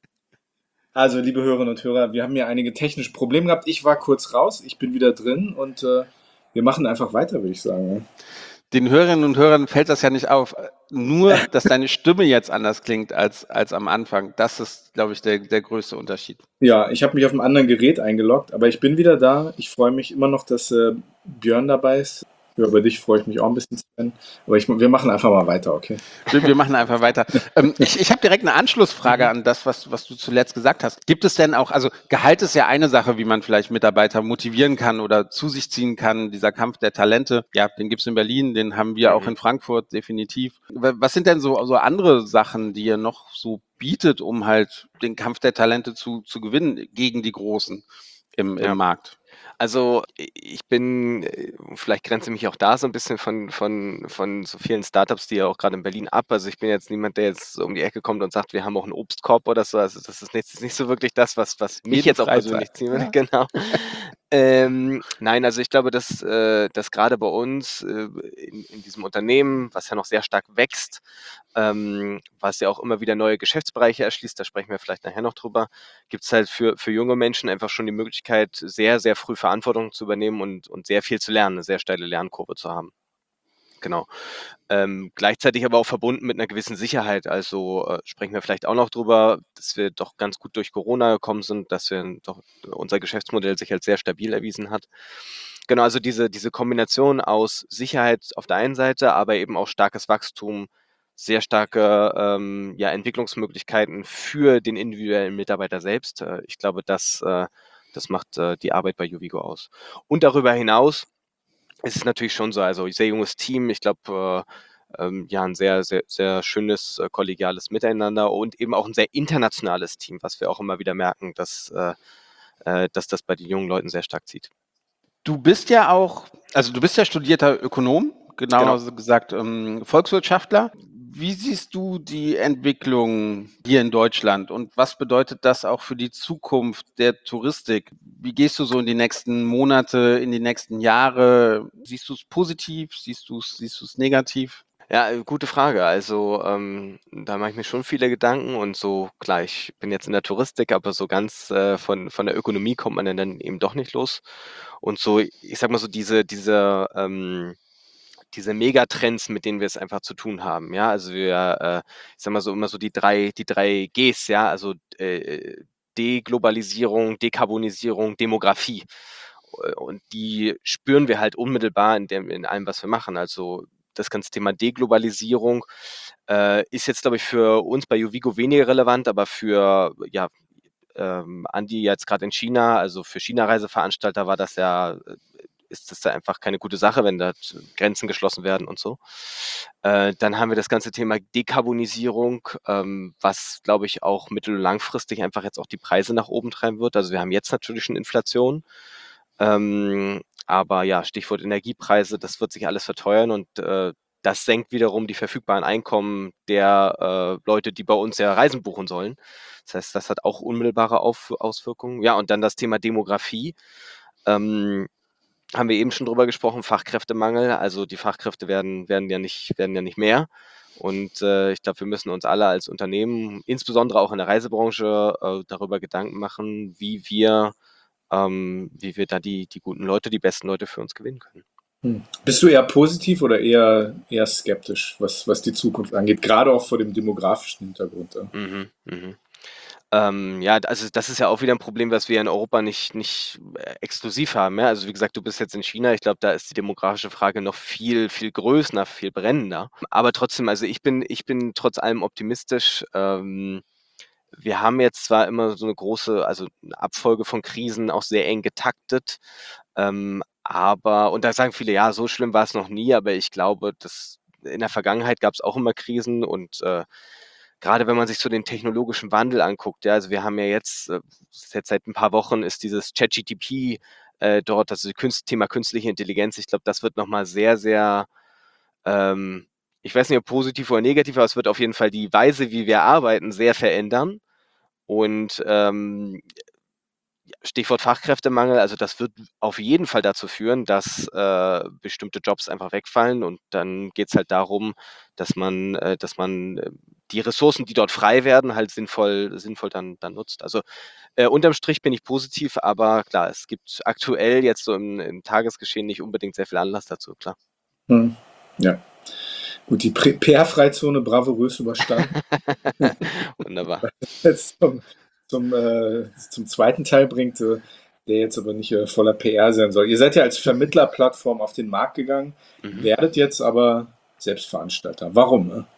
Also, liebe Hörerinnen und Hörer, wir haben hier einige technische Probleme gehabt. Ich war kurz raus, ich bin wieder drin und äh, wir machen einfach weiter, würde ich sagen. Den Hörerinnen und Hörern fällt das ja nicht auf. Nur, dass deine Stimme jetzt anders klingt als, als am Anfang. Das ist, glaube ich, der, der größte Unterschied. Ja, ich habe mich auf einem anderen Gerät eingeloggt, aber ich bin wieder da. Ich freue mich immer noch, dass äh, Björn dabei ist. Ja, über dich freue ich mich auch ein bisschen, Sven. Aber ich, wir machen einfach mal weiter, okay? Wir, wir machen einfach weiter. Ähm, ich ich habe direkt eine Anschlussfrage an das, was, was du zuletzt gesagt hast. Gibt es denn auch, also Gehalt ist ja eine Sache, wie man vielleicht Mitarbeiter motivieren kann oder zu sich ziehen kann. Dieser Kampf der Talente, ja, den gibt's in Berlin, den haben wir auch in Frankfurt definitiv. Was sind denn so, so andere Sachen, die ihr noch so bietet, um halt den Kampf der Talente zu, zu gewinnen gegen die Großen im, im Ja. Markt? Also ich bin, äh, vielleicht grenze mich auch da so ein bisschen von, von, von so vielen Startups, die ja auch gerade in Berlin ab. Also ich bin jetzt niemand, der jetzt so um die Ecke kommt und sagt, wir haben auch einen Obstkorb oder so. Also das ist nicht, das ist nicht so wirklich das, was, was mich Jeden jetzt auch Freitag, persönlich ziehen würde. ja. Genau. Ähm, nein, also ich glaube, dass, äh, dass gerade bei uns äh, in, in diesem Unternehmen, was ja noch sehr stark wächst, ähm, was ja auch immer wieder neue Geschäftsbereiche erschließt, da sprechen wir vielleicht nachher noch drüber, gibt es halt für, für junge Menschen einfach schon die Möglichkeit, sehr, sehr früh Verantwortung zu übernehmen und, und sehr viel zu lernen, eine sehr steile Lernkurve zu haben. Genau. Ähm, gleichzeitig aber auch verbunden mit einer gewissen Sicherheit. Also äh, sprechen wir vielleicht auch noch drüber, dass wir doch ganz gut durch Corona gekommen sind, dass wir doch unser Geschäftsmodell sich als sehr stabil erwiesen hat. genau, also diese, diese Kombination aus Sicherheit auf der einen Seite, aber eben auch starkes Wachstum, sehr starke ähm, ja, Entwicklungsmöglichkeiten für den individuellen Mitarbeiter selbst. Äh, ich glaube, das, äh, das macht äh, die Arbeit bei Juvigo aus. Und darüber hinaus ist es natürlich schon so, also sehr junges Team, ich glaube, äh, ähm, ja, ein sehr, sehr, sehr schönes äh, kollegiales Miteinander und eben auch ein sehr internationales Team, was wir auch immer wieder merken, dass, äh, äh, dass das bei den jungen Leuten sehr stark zieht. Du bist ja auch, also du bist ja studierter Ökonom, genauer Genau. gesagt ähm, Volkswirtschaftler. Wie siehst du die Entwicklung hier in Deutschland und was bedeutet das auch für die Zukunft der Touristik? Wie gehst du so in die nächsten Monate, in die nächsten Jahre? Siehst du es positiv? Siehst du es siehst du es negativ? Ja, äh, gute Frage. Also, ähm, da mache ich mir schon viele Gedanken und so, klar, ich bin jetzt in der Touristik, aber so ganz äh, von, von der Ökonomie kommt man dann eben doch nicht los. Und so, ich sag mal so, diese, diese, ähm, diese Megatrends, mit denen wir es einfach zu tun haben, ja, also wir, äh, ich sag mal so, immer so die drei, die drei Gs, ja, also äh, Deglobalisierung, Dekarbonisierung, Demografie. Äh, Und die spüren wir halt unmittelbar in dem, in allem, was wir machen. Also das ganze Thema Deglobalisierung äh, ist jetzt, glaube ich, für uns bei Juvigo weniger relevant, aber für, ja, ähm, Andi jetzt gerade in China, also für China-Reiseveranstalter war das ja, äh, ist das da einfach keine gute Sache, wenn da Grenzen geschlossen werden und so. Äh, dann haben wir das ganze Thema Dekarbonisierung, ähm, was, glaube ich, auch mittel- und langfristig einfach jetzt auch die Preise nach oben treiben wird. Also wir haben jetzt natürlich schon Inflation, ähm, aber ja, Stichwort Energiepreise, das wird sich alles verteuern und äh, das senkt wiederum die verfügbaren Einkommen der äh, Leute, die bei uns ja Reisen buchen sollen. Das heißt, das hat auch unmittelbare Auf Auswirkungen. Ja, und dann das Thema Demografie. Ähm, haben wir eben schon drüber gesprochen, Fachkräftemangel. Also die Fachkräfte werden, werden, ja, nicht, werden ja nicht mehr. Und äh, ich glaube, wir müssen uns alle als Unternehmen, insbesondere auch in der Reisebranche, äh, darüber Gedanken machen, wie wir, ähm, wie wir da die, die guten Leute, die besten Leute für uns gewinnen können. Hm. Bist du eher positiv oder eher, eher skeptisch, was, was die Zukunft angeht, gerade auch vor dem demografischen Hintergrund? Ja? Mhm, mhm. Ähm, ja, also das ist ja auch wieder ein Problem, was wir in Europa nicht, nicht äh, exklusiv haben. Ja? Also wie gesagt, du bist jetzt in China. Ich glaube, da ist die demografische Frage noch viel, viel größer, viel brennender. Aber trotzdem, also ich bin, ich bin trotz allem optimistisch. Ähm, wir haben jetzt zwar immer so eine große, also eine Abfolge von Krisen auch sehr eng getaktet. Ähm, aber, und da sagen viele, ja, so schlimm war es noch nie, aber ich glaube, dass in der Vergangenheit gab es auch immer Krisen und äh, gerade wenn man sich so den technologischen Wandel anguckt, ja, also wir haben ja jetzt, äh, jetzt seit ein paar Wochen ist dieses ChatGPT äh, dort, das Künst, Thema künstliche Intelligenz, ich glaube, das wird nochmal sehr, sehr, ähm, ich weiß nicht, ob positiv oder negativ, aber es wird auf jeden Fall die Weise, wie wir arbeiten, sehr verändern. Und ähm, Stichwort Fachkräftemangel, also das wird auf jeden Fall dazu führen, dass äh, bestimmte Jobs einfach wegfallen und dann geht es halt darum, dass man, äh, dass man äh, die Ressourcen, die dort frei werden, halt sinnvoll, sinnvoll dann, dann nutzt. Also äh, unterm Strich bin ich positiv, aber klar, es gibt aktuell jetzt so im, im Tagesgeschehen nicht unbedingt sehr viel Anlass dazu, klar. Hm. Ja, gut, die P R-Freizone bravourös überstanden. Wunderbar. Jetzt zum, zum, äh, zum zweiten Teil bringt, äh, der jetzt aber nicht äh, voller P R sein soll. Ihr seid ja als Vermittlerplattform auf den Markt gegangen, Mhm. werdet jetzt aber Selbstveranstalter. Warum? Ne?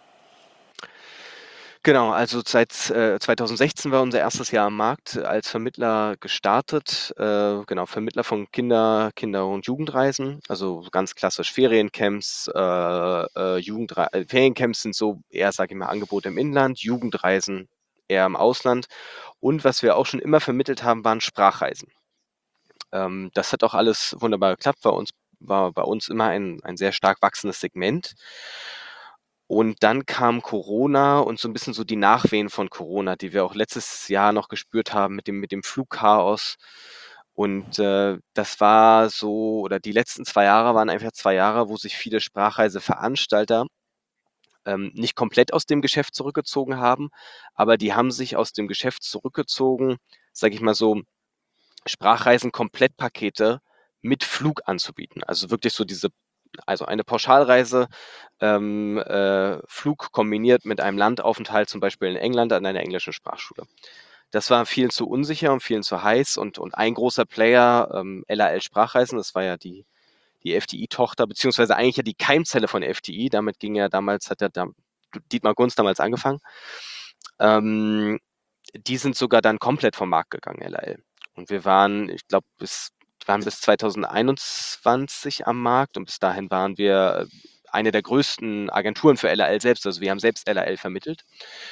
Genau, also seit äh, zweitausendsechzehn war unser erstes Jahr am Markt als Vermittler gestartet. Äh, genau, Vermittler von Kinder, Kinder- und Jugendreisen, also ganz klassisch Feriencamps. Äh, äh, Jugendre äh, Feriencamps sind so eher, sage ich mal, Angebote im Inland, Jugendreisen eher im Ausland. Und was wir auch schon immer vermittelt haben, waren Sprachreisen. Ähm, das hat auch alles wunderbar geklappt. Bei uns war bei uns immer ein, ein sehr stark wachsendes Segment. Und dann kam Corona und so ein bisschen so die Nachwehen von Corona, die wir auch letztes Jahr noch gespürt haben mit dem, mit dem Flugchaos. Und äh, das war so, oder die letzten zwei Jahre waren einfach zwei Jahre, wo sich viele Sprachreiseveranstalter ähm, nicht komplett aus dem Geschäft zurückgezogen haben, aber die haben sich aus dem Geschäft zurückgezogen, sage ich mal so, Sprachreisen Komplettpakete mit Flug anzubieten. Also wirklich so diese, also eine Pauschalreise, ähm, äh, Flug kombiniert mit einem Landaufenthalt, zum Beispiel in England an einer englischen Sprachschule. Das war vielen zu unsicher und vielen zu heiß und, und ein großer Player, ähm, L A L Sprachreisen, das war ja die, die F T I-Tochter, beziehungsweise eigentlich ja die Keimzelle von F T I, damit ging ja damals, hat ja da, Dietmar Gunz damals angefangen. Ähm, die sind sogar dann komplett vom Markt gegangen, L A L. Und wir waren, ich glaube, bis, waren bis zwanzig einundzwanzig am Markt und bis dahin waren wir eine der größten Agenturen für L A L selbst. Also wir haben selbst L A L vermittelt.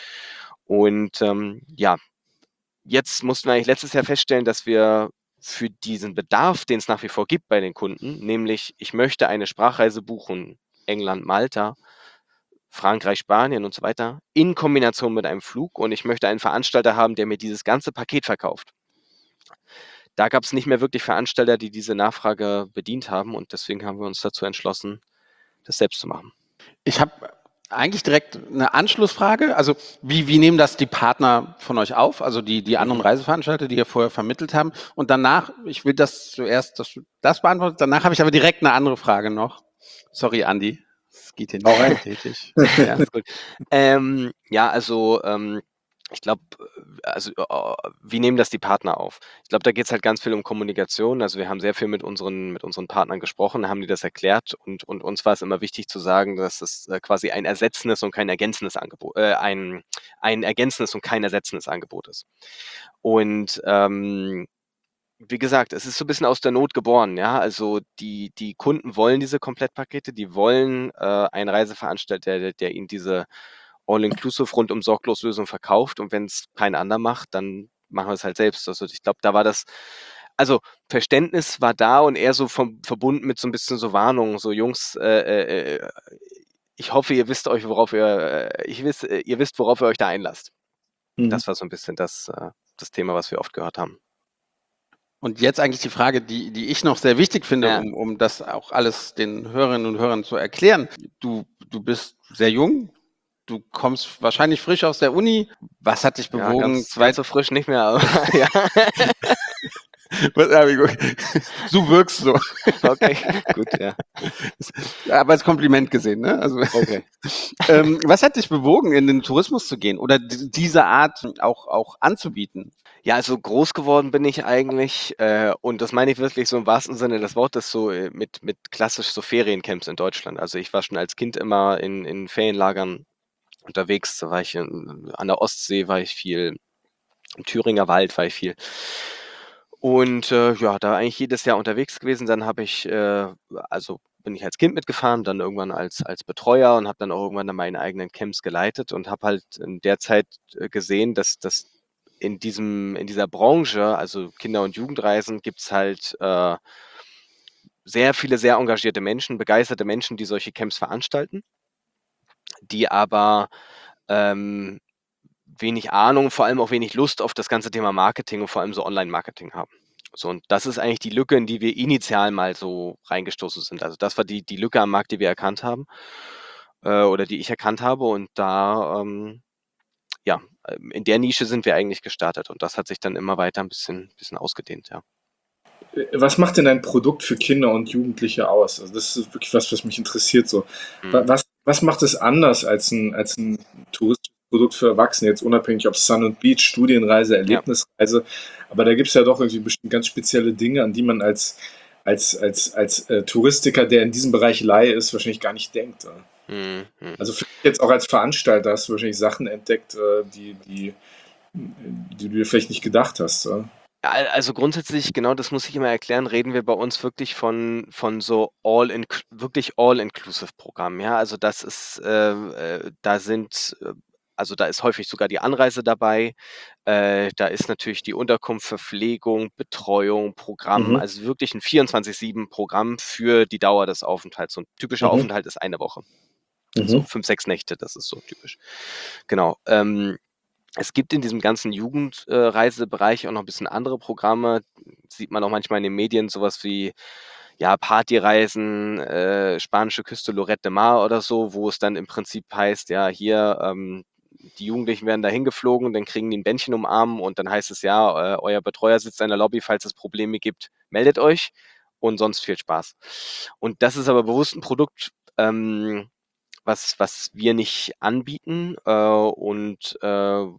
Und ähm, ja, jetzt mussten wir eigentlich letztes Jahr feststellen, dass wir für diesen Bedarf, den es nach wie vor gibt bei den Kunden, nämlich ich möchte eine Sprachreise buchen, England, Malta, Frankreich, Spanien und so weiter, in Kombination mit einem Flug und ich möchte einen Veranstalter haben, der mir dieses ganze Paket verkauft. Da gab es nicht mehr wirklich Veranstalter, die diese Nachfrage bedient haben und deswegen haben wir uns dazu entschlossen, das selbst zu machen. Ich habe eigentlich direkt eine Anschlussfrage. Also wie, wie nehmen das die Partner von euch auf, also die, die anderen Reiseveranstalter, die ihr vorher vermittelt haben? Und danach, ich will das zuerst, dass du das beantwortest, danach habe ich aber direkt eine andere Frage noch. Sorry, Andi. Es geht hier Hau rein. nicht tätig. Ja, ist gut. Ähm, ja, also ähm, ich glaube, also äh, wie nehmen das die Partner auf? Ich glaube, da geht es halt ganz viel um Kommunikation. Also wir haben sehr viel mit unseren, mit unseren Partnern gesprochen, haben die das erklärt und, und uns war es immer wichtig zu sagen, dass es äh, quasi ein ersetzendes und kein ergänzendes Angebot, äh, ein, ein ergänzendes und kein ersetzendes Angebot ist. Und ähm, wie gesagt, es ist so ein bisschen aus der Not geboren, ja. Also die, die Kunden wollen diese Komplettpakete, die wollen äh, einen Reiseveranstalter, der, der ihnen diese All-Inclusive rundum sorglos Lösung verkauft und wenn es kein anderer macht, dann machen wir es halt selbst. Also ich glaube, da war das, also Verständnis war da und eher so vom, verbunden mit so ein bisschen so Warnungen, so Jungs, äh, äh, ich hoffe, ihr wisst euch, worauf ihr, äh, ich wisst, äh, ihr wisst, worauf ihr euch da einlasst. Mhm. Das war so ein bisschen das, äh, das Thema, was wir oft gehört haben. Und jetzt eigentlich die Frage, die, die ich noch sehr wichtig finde, Ja. um, um das auch alles den Hörerinnen und Hörern zu erklären. Du, du bist sehr jung, du kommst wahrscheinlich frisch aus der Uni. Was hat dich Ja, bewogen? ganz, zwei ganz so frisch nicht mehr, aber ja. Was, ja, wie gut. Du wirkst so. Okay, gut, ja. Aber als Kompliment gesehen, ne? Also, Okay. ähm, was hat dich bewogen, in den Tourismus zu gehen oder d- diese Art auch, auch anzubieten? Ja, also groß geworden bin ich eigentlich, äh, und das meine ich wirklich so im wahrsten Sinne des Wortes, so äh, mit, mit klassisch so Feriencamps in Deutschland. Also ich war schon als Kind immer in, in Ferienlagern unterwegs. Da war ich in, an der Ostsee, war ich viel, im Thüringer Wald war ich viel. Und äh, ja, da eigentlich jedes Jahr unterwegs gewesen. Dann habe ich, äh, also bin ich als Kind mitgefahren, dann irgendwann als, als Betreuer und habe dann auch irgendwann meine eigenen Camps geleitet und habe halt in der Zeit äh, gesehen, dass das in diesem, in dieser Branche, also Kinder- und Jugendreisen, gibt es halt äh, sehr viele sehr engagierte Menschen, begeisterte Menschen, die solche Camps veranstalten, die aber ähm, wenig Ahnung, vor allem auch wenig Lust auf das ganze Thema Marketing und vor allem so Online-Marketing haben. So, und das ist eigentlich die Lücke, in die wir initial mal so reingestoßen sind. Also das war die, die Lücke am Markt, die wir erkannt haben äh, oder die ich erkannt habe und da ähm, ja, in der Nische sind wir eigentlich gestartet und das hat sich dann immer weiter ein bisschen, bisschen ausgedehnt, ja. Was macht denn dein Produkt für Kinder und Jugendliche aus? Also das ist wirklich was, was mich interessiert. So. Wa- Mhm. Was, was macht es anders als ein, als ein touristisches Produkt für Erwachsene? Jetzt unabhängig ob Sun and Beach, Studienreise, Ja. Erlebnisreise. Aber da gibt es ja doch irgendwie bestimmt ganz spezielle Dinge, an die man als, als, als, als äh, Touristiker, der in diesem Bereich Laie ist, wahrscheinlich gar nicht denkt. Ja. Mhm. Mhm. Also für dich jetzt auch als Veranstalter hast du wahrscheinlich Sachen entdeckt, äh, die, die, die du dir vielleicht nicht gedacht hast. Ja. Al- Also grundsätzlich, genau das muss ich immer erklären, reden wir bei uns wirklich von, von so all in, wirklich all-inclusive Programmen. Ja, also das ist, äh, äh, da sind, äh, also da ist häufig sogar die Anreise dabei. Äh, da ist natürlich die Unterkunft, Verpflegung, Betreuung, Programm, Mhm. also wirklich ein vierundzwanzig sieben Programm für die Dauer des Aufenthalts. So ein typischer Mhm. Aufenthalt ist eine Woche. So Mhm. fünf, sechs Nächte, das ist so typisch. Genau. Ähm, es gibt in diesem ganzen Jugendreisebereich auch noch ein bisschen andere Programme. Sieht man auch manchmal in den Medien, sowas wie ja, Partyreisen, äh, spanische Küste, Lloret de Mar oder so, wo es dann im Prinzip heißt, ja, hier, ähm, die Jugendlichen werden da hingeflogen, dann kriegen die ein Bändchen umarmen und dann heißt es, ja, äh, euer Betreuer sitzt in der Lobby, falls es Probleme gibt, meldet euch und sonst viel Spaß. Und das ist aber bewusst ein Produkt, ähm, was, was wir nicht anbieten äh, und äh,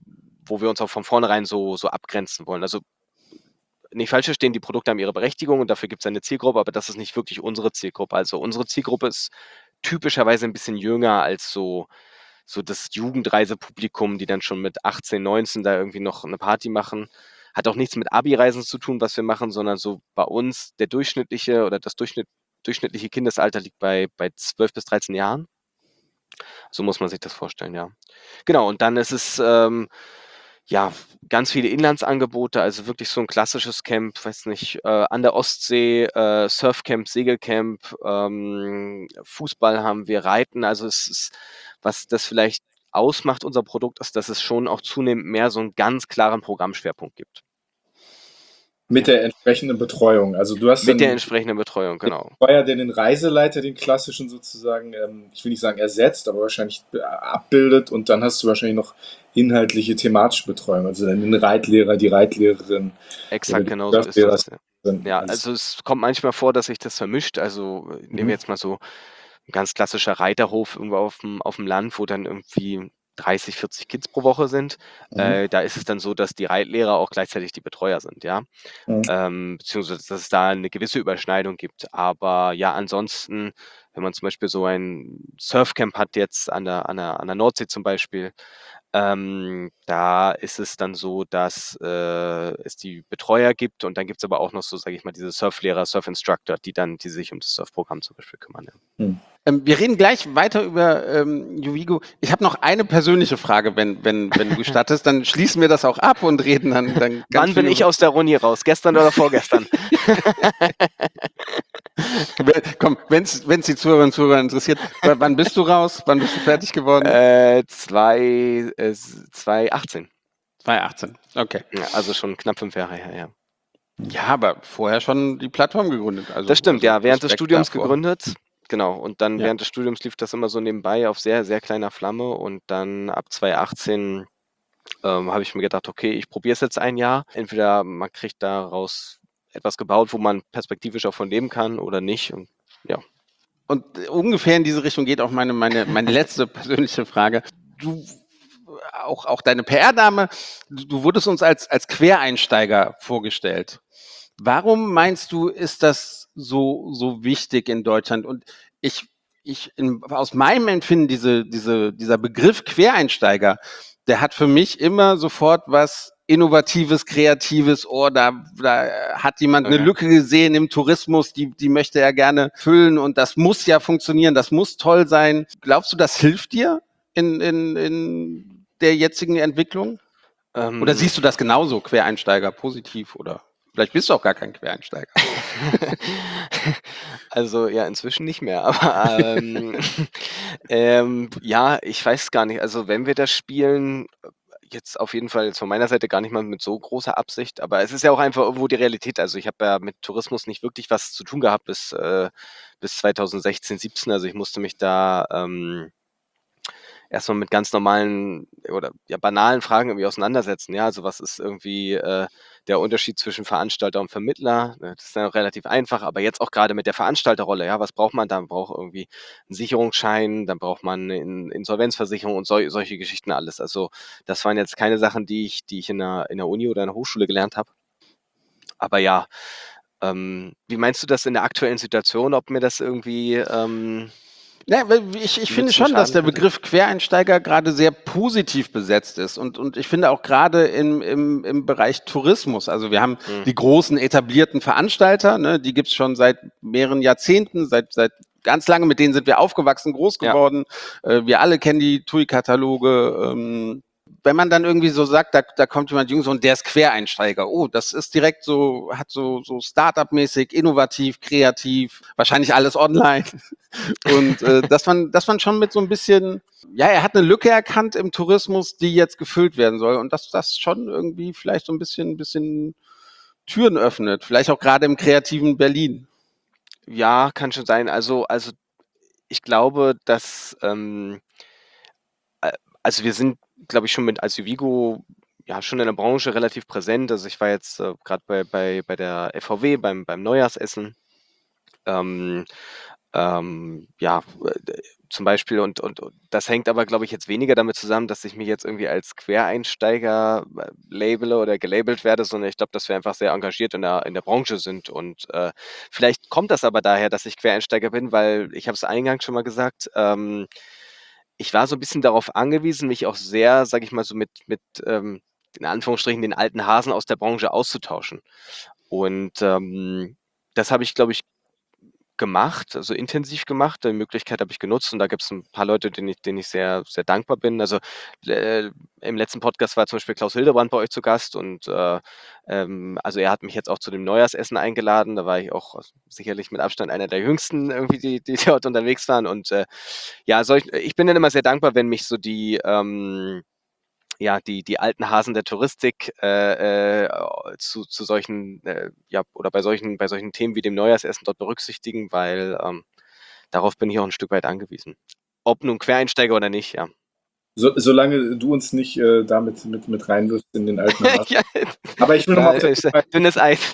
wo wir uns auch von vornherein so, so abgrenzen wollen. Also nicht falsch verstehen, die Produkte haben ihre Berechtigung und dafür gibt es eine Zielgruppe, aber das ist nicht wirklich unsere Zielgruppe. Also unsere Zielgruppe ist typischerweise ein bisschen jünger als so, so das Jugendreisepublikum, die dann schon mit achtzehn, neunzehn da irgendwie noch eine Party machen. Hat auch nichts mit Abi-Reisen zu tun, was wir machen, sondern so bei uns der durchschnittliche oder das Durchschnitt, durchschnittliche Kindesalter liegt bei, bei zwölf bis dreizehn Jahren. So muss man sich das vorstellen, ja. Genau, und dann ist es ähm, ja ganz viele Inlandsangebote, also wirklich so ein klassisches Camp, weiß nicht, äh, an der Ostsee, äh, Surfcamp, Segelcamp, ähm, Fußball haben wir, Reiten. Also es ist, was das vielleicht ausmacht, unser Produkt, ist, dass es schon auch zunehmend mehr so einen ganz klaren Programmschwerpunkt gibt. Mit der entsprechenden Betreuung. Also du hast Mit der dann entsprechenden Betreuung, genau. Betreuer, der den Reiseleiter, den klassischen sozusagen, ähm, ich will nicht sagen ersetzt, aber wahrscheinlich äh, abbildet, und dann hast du wahrscheinlich noch inhaltliche, thematische Betreuung, also dann den Reitlehrer, die Reitlehrerin oder Exakt, die genau so ist Surflehrer. das. Ja. Ja, also es kommt manchmal vor, dass sich das vermischt. Also äh, nehmen Mhm. wir jetzt mal so ein ganz klassischer Reiterhof irgendwo auf dem, auf dem Land, wo dann irgendwie dreißig, vierzig Kids pro Woche sind. Mhm. Äh, da ist es dann so, dass die Reitlehrer auch gleichzeitig die Betreuer sind, ja. Mhm. Ähm, beziehungsweise, dass es da eine gewisse Überschneidung gibt. Aber ja, ansonsten, wenn man zum Beispiel so ein Surfcamp hat jetzt an der, an der, an der Nordsee zum Beispiel, ähm, da ist es dann so, dass äh, es die Betreuer gibt und dann gibt es aber auch noch so, sage ich mal, diese Surflehrer, Surfinstructor, die dann, die sich um das Surfprogramm zum Beispiel kümmern. Ja. Mhm. Ähm, wir reden gleich weiter über ähm, Uvigo. Ich habe noch eine persönliche Frage, wenn, wenn, wenn du gestattest. Dann schließen wir das auch ab und reden dann, dann ganz Wann bin viel ich über- aus der Uni raus? Gestern oder vorgestern? Wenn- Komm, wenn es die Zuhörerinnen und Zuhörer interessiert, w- wann bist du raus? Wann bist du fertig geworden? äh, zwei, äh, zwanzig achtzehn. zwanzig achtzehn. Okay. Ja, also schon knapp fünf Jahre her, ja. Ja, aber vorher schon die Plattform gegründet. Also, Das stimmt, also ja, während des Respekt Studiums davor. gegründet. Genau, und dann Ja. während des Studiums lief das immer so nebenbei auf sehr, sehr kleiner Flamme und dann ab zwanzig achtzehn ähm, habe ich mir gedacht, okay, ich probiere es jetzt ein Jahr. Entweder man kriegt daraus etwas gebaut, wo man perspektivisch auch von leben kann oder nicht. Und ja. Und ungefähr in diese Richtung geht auch meine, meine, meine letzte persönliche Frage. Du, auch, auch deine P R-Dame, du, du wurdest uns als, als Quereinsteiger vorgestellt. Warum meinst du, ist das so, so wichtig in Deutschland? Und ich, ich in, aus meinem Empfinden, diese, diese, dieser Begriff Quereinsteiger, der hat für mich immer sofort was Innovatives, Kreatives, oh, da, da hat jemand eine Okay. Lücke gesehen im Tourismus, die, die möchte er gerne füllen und das muss ja funktionieren, das muss toll sein. Glaubst du, das hilft dir in, in, in der jetzigen Entwicklung? Ähm, Oder siehst du das genauso, Quereinsteiger, positiv oder? Vielleicht bist du auch gar kein Quereinsteiger. Also ja, inzwischen nicht mehr, aber ähm, ähm, ja, ich weiß gar nicht. Also wenn wir das spielen, jetzt auf jeden Fall jetzt von meiner Seite gar nicht mal mit so großer Absicht, aber es ist ja auch einfach irgendwo die Realität. Also ich habe ja mit Tourismus nicht wirklich was zu tun gehabt bis, äh, bis zwanzig sechzehn, siebzehn. Also ich musste mich da ähm, erstmal mit ganz normalen oder ja banalen Fragen irgendwie auseinandersetzen. Ja, also was ist irgendwie äh, der Unterschied zwischen Veranstalter und Vermittler? Ne, das ist ja noch relativ einfach, aber jetzt auch gerade mit der Veranstalterrolle, ja, was braucht man da? Man braucht irgendwie einen Sicherungsschein, dann braucht man eine In- Insolvenzversicherung und sol solche Geschichten alles. Also das waren jetzt keine Sachen, die ich, die ich in der, in der Uni oder in der Hochschule gelernt habe. Aber ja, ähm, wie meinst du das in der aktuellen Situation, ob mir das irgendwie ähm, Ja, weil ich, ich finde nützen, schon, dass schaden der könnte? Begriff Quereinsteiger gerade sehr positiv besetzt ist. Und, und ich finde auch gerade im, im, im Bereich Tourismus. Also wir haben Hm. die großen etablierten Veranstalter, ne, die gibt's schon seit mehreren Jahrzehnten, seit, seit ganz lange, mit denen sind wir aufgewachsen, groß Ja. geworden. Äh, wir alle kennen die T U I-Kataloge. Ähm, wenn man dann irgendwie so sagt, da, da kommt jemand Jungs und der ist Quereinsteiger. Oh, das ist direkt so, hat so, so Startup-mäßig, innovativ, kreativ, wahrscheinlich alles online. Und äh, dass man, dass man schon mit so ein bisschen, ja, er hat eine Lücke erkannt im Tourismus, die jetzt gefüllt werden soll. Und dass das schon irgendwie vielleicht so ein bisschen, bisschen Türen öffnet. Vielleicht auch gerade im kreativen Berlin. Ja, kann schon sein. Also, also ich glaube, dass ähm, äh, also wir sind, glaube ich, schon mit als Uvigo ja schon in der Branche relativ präsent. Also ich war jetzt äh, gerade bei, bei, bei der F V W beim, beim Neujahrsessen. Ähm, Ähm, ja, äh, zum Beispiel, und, und, und das hängt aber, glaube ich, jetzt weniger damit zusammen, dass ich mich jetzt irgendwie als Quereinsteiger äh, labele oder gelabelt werde, sondern ich glaube, dass wir einfach sehr engagiert in der, in der Branche sind. Und äh, vielleicht kommt das aber daher, dass ich Quereinsteiger bin, weil ich habe es eingangs schon mal gesagt, ähm, ich war so ein bisschen darauf angewiesen, mich auch sehr, sage ich mal, so mit, mit ähm, in Anführungsstrichen den alten Hasen aus der Branche auszutauschen. Und ähm, das habe ich, glaube ich, gemacht, also intensiv gemacht. Die Möglichkeit habe ich genutzt und da gibt es ein paar Leute, denen ich, denen ich sehr, sehr dankbar bin. Also äh, im letzten Podcast war zum Beispiel Klaus Hildebrand bei euch zu Gast und äh, ähm, also er hat mich jetzt auch zu dem Neujahrsessen eingeladen. Da war ich auch sicherlich mit Abstand einer der jüngsten irgendwie, die, die dort unterwegs waren. Und äh, ja, solch, ich bin dann immer sehr dankbar, wenn mich so die ähm, ja, die, die alten Hasen der Touristik äh, äh, zu, zu solchen, äh, ja, oder bei solchen, bei solchen Themen wie dem Neujahrsessen dort berücksichtigen, weil ähm, darauf bin ich auch ein Stück weit angewiesen. Ob nun Quereinsteiger oder nicht, ja. So, solange du uns nicht äh, damit mit, mit reinwirfst in den alten Hasen. ja Aber ich will noch mal da auf das ist Thema, dünnes Eis.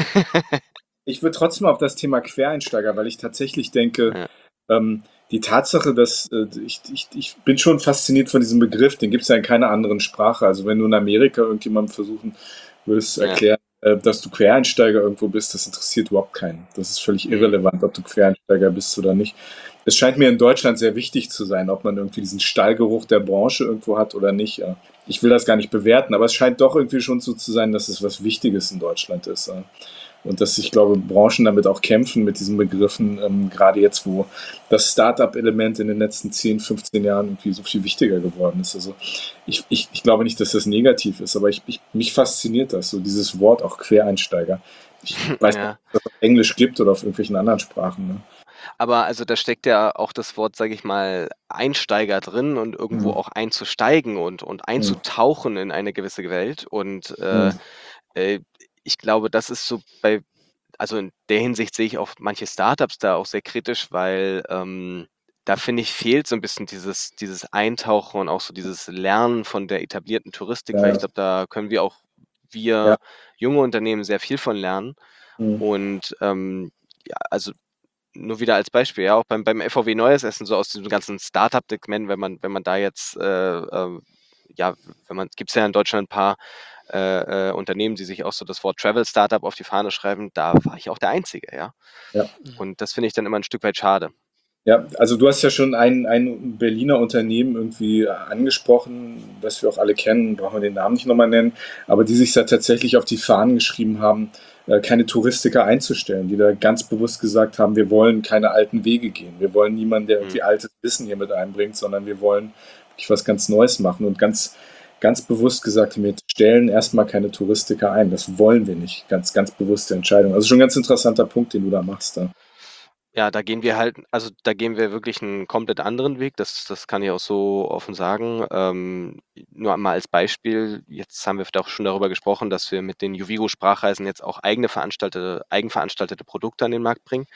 ich will trotzdem auf das Thema Quereinsteiger, weil ich tatsächlich denke, ja. ähm, die Tatsache, dass äh, ich, ich, ich bin schon fasziniert von diesem Begriff, den gibt es ja in keiner anderen Sprache. Also wenn du in Amerika irgendjemandem versuchen würdest zu Ja. erklären, äh, dass du Quereinsteiger irgendwo bist, das interessiert überhaupt keinen. Das ist völlig Mhm. irrelevant, ob du Quereinsteiger bist oder nicht. Es scheint mir in Deutschland sehr wichtig zu sein, ob man irgendwie diesen Stallgeruch der Branche irgendwo hat oder nicht. Ja. Ich will das gar nicht bewerten, aber es scheint doch irgendwie schon so zu sein, dass es was Wichtiges in Deutschland ist. Ja. Und dass ich glaube, Branchen damit auch kämpfen mit diesen Begriffen, ähm, gerade jetzt, wo das Startup-Element in den letzten zehn, fünfzehn Jahren irgendwie so viel wichtiger geworden ist. Also ich, ich, ich glaube nicht, dass das negativ ist, aber ich, ich, mich fasziniert das, so dieses Wort auch Quereinsteiger. Ich weiß Ja. nicht, ob es auf Englisch gibt oder auf irgendwelchen anderen Sprachen. Ne? Aber also da steckt ja auch das Wort, sage ich mal, Einsteiger drin und irgendwo Mhm. auch einzusteigen und, und einzutauchen in eine gewisse Welt. Und äh, Mhm. äh, ich glaube, das ist so bei, also in der Hinsicht sehe ich auch manche Startups da auch sehr kritisch, weil ähm, da finde ich, fehlt so ein bisschen dieses, dieses Eintauchen und auch so dieses Lernen von der etablierten Touristik, Ja, weil ja. ich glaube, da können wir auch, wir Ja. junge Unternehmen, sehr viel von lernen. Mhm. Und ähm, ja, also nur wieder als Beispiel, ja, auch beim, beim F V W Neues-Essen, so aus diesem ganzen Startup-Segment, wenn man, wenn man da jetzt, äh, äh, ja, wenn man, gibt es ja in Deutschland ein paar äh, äh, Unternehmen, die sich auch so das Wort Travel Startup auf die Fahne schreiben, da war ich auch der Einzige, ja. Ja. Und das finde ich dann immer ein Stück weit schade. Ja, also du hast ja schon ein, ein Berliner Unternehmen irgendwie angesprochen, das wir auch alle kennen, brauchen wir den Namen nicht nochmal nennen, aber die sich da tatsächlich auf die Fahnen geschrieben haben, äh, keine Touristiker einzustellen, die da ganz bewusst gesagt haben, wir wollen keine alten Wege gehen, wir wollen niemanden, der irgendwie Hm. altes Wissen hier mit einbringt, sondern wir wollen wirklich was ganz Neues machen und ganz, ganz bewusst gesagt haben, wir stellen erstmal keine Touristiker ein, das wollen wir nicht, ganz, ganz bewusste Entscheidung. Also schon ein ganz interessanter Punkt, den du da machst. Da. Ja, da gehen wir halt, also da gehen wir wirklich einen komplett anderen Weg. Das, das kann ich auch so offen sagen. Ähm, nur einmal als Beispiel, jetzt haben wir doch schon darüber gesprochen, dass wir mit den Juvigo-Sprachreisen jetzt auch eigene veranstaltete, eigenveranstaltete Produkte an den Markt bringen.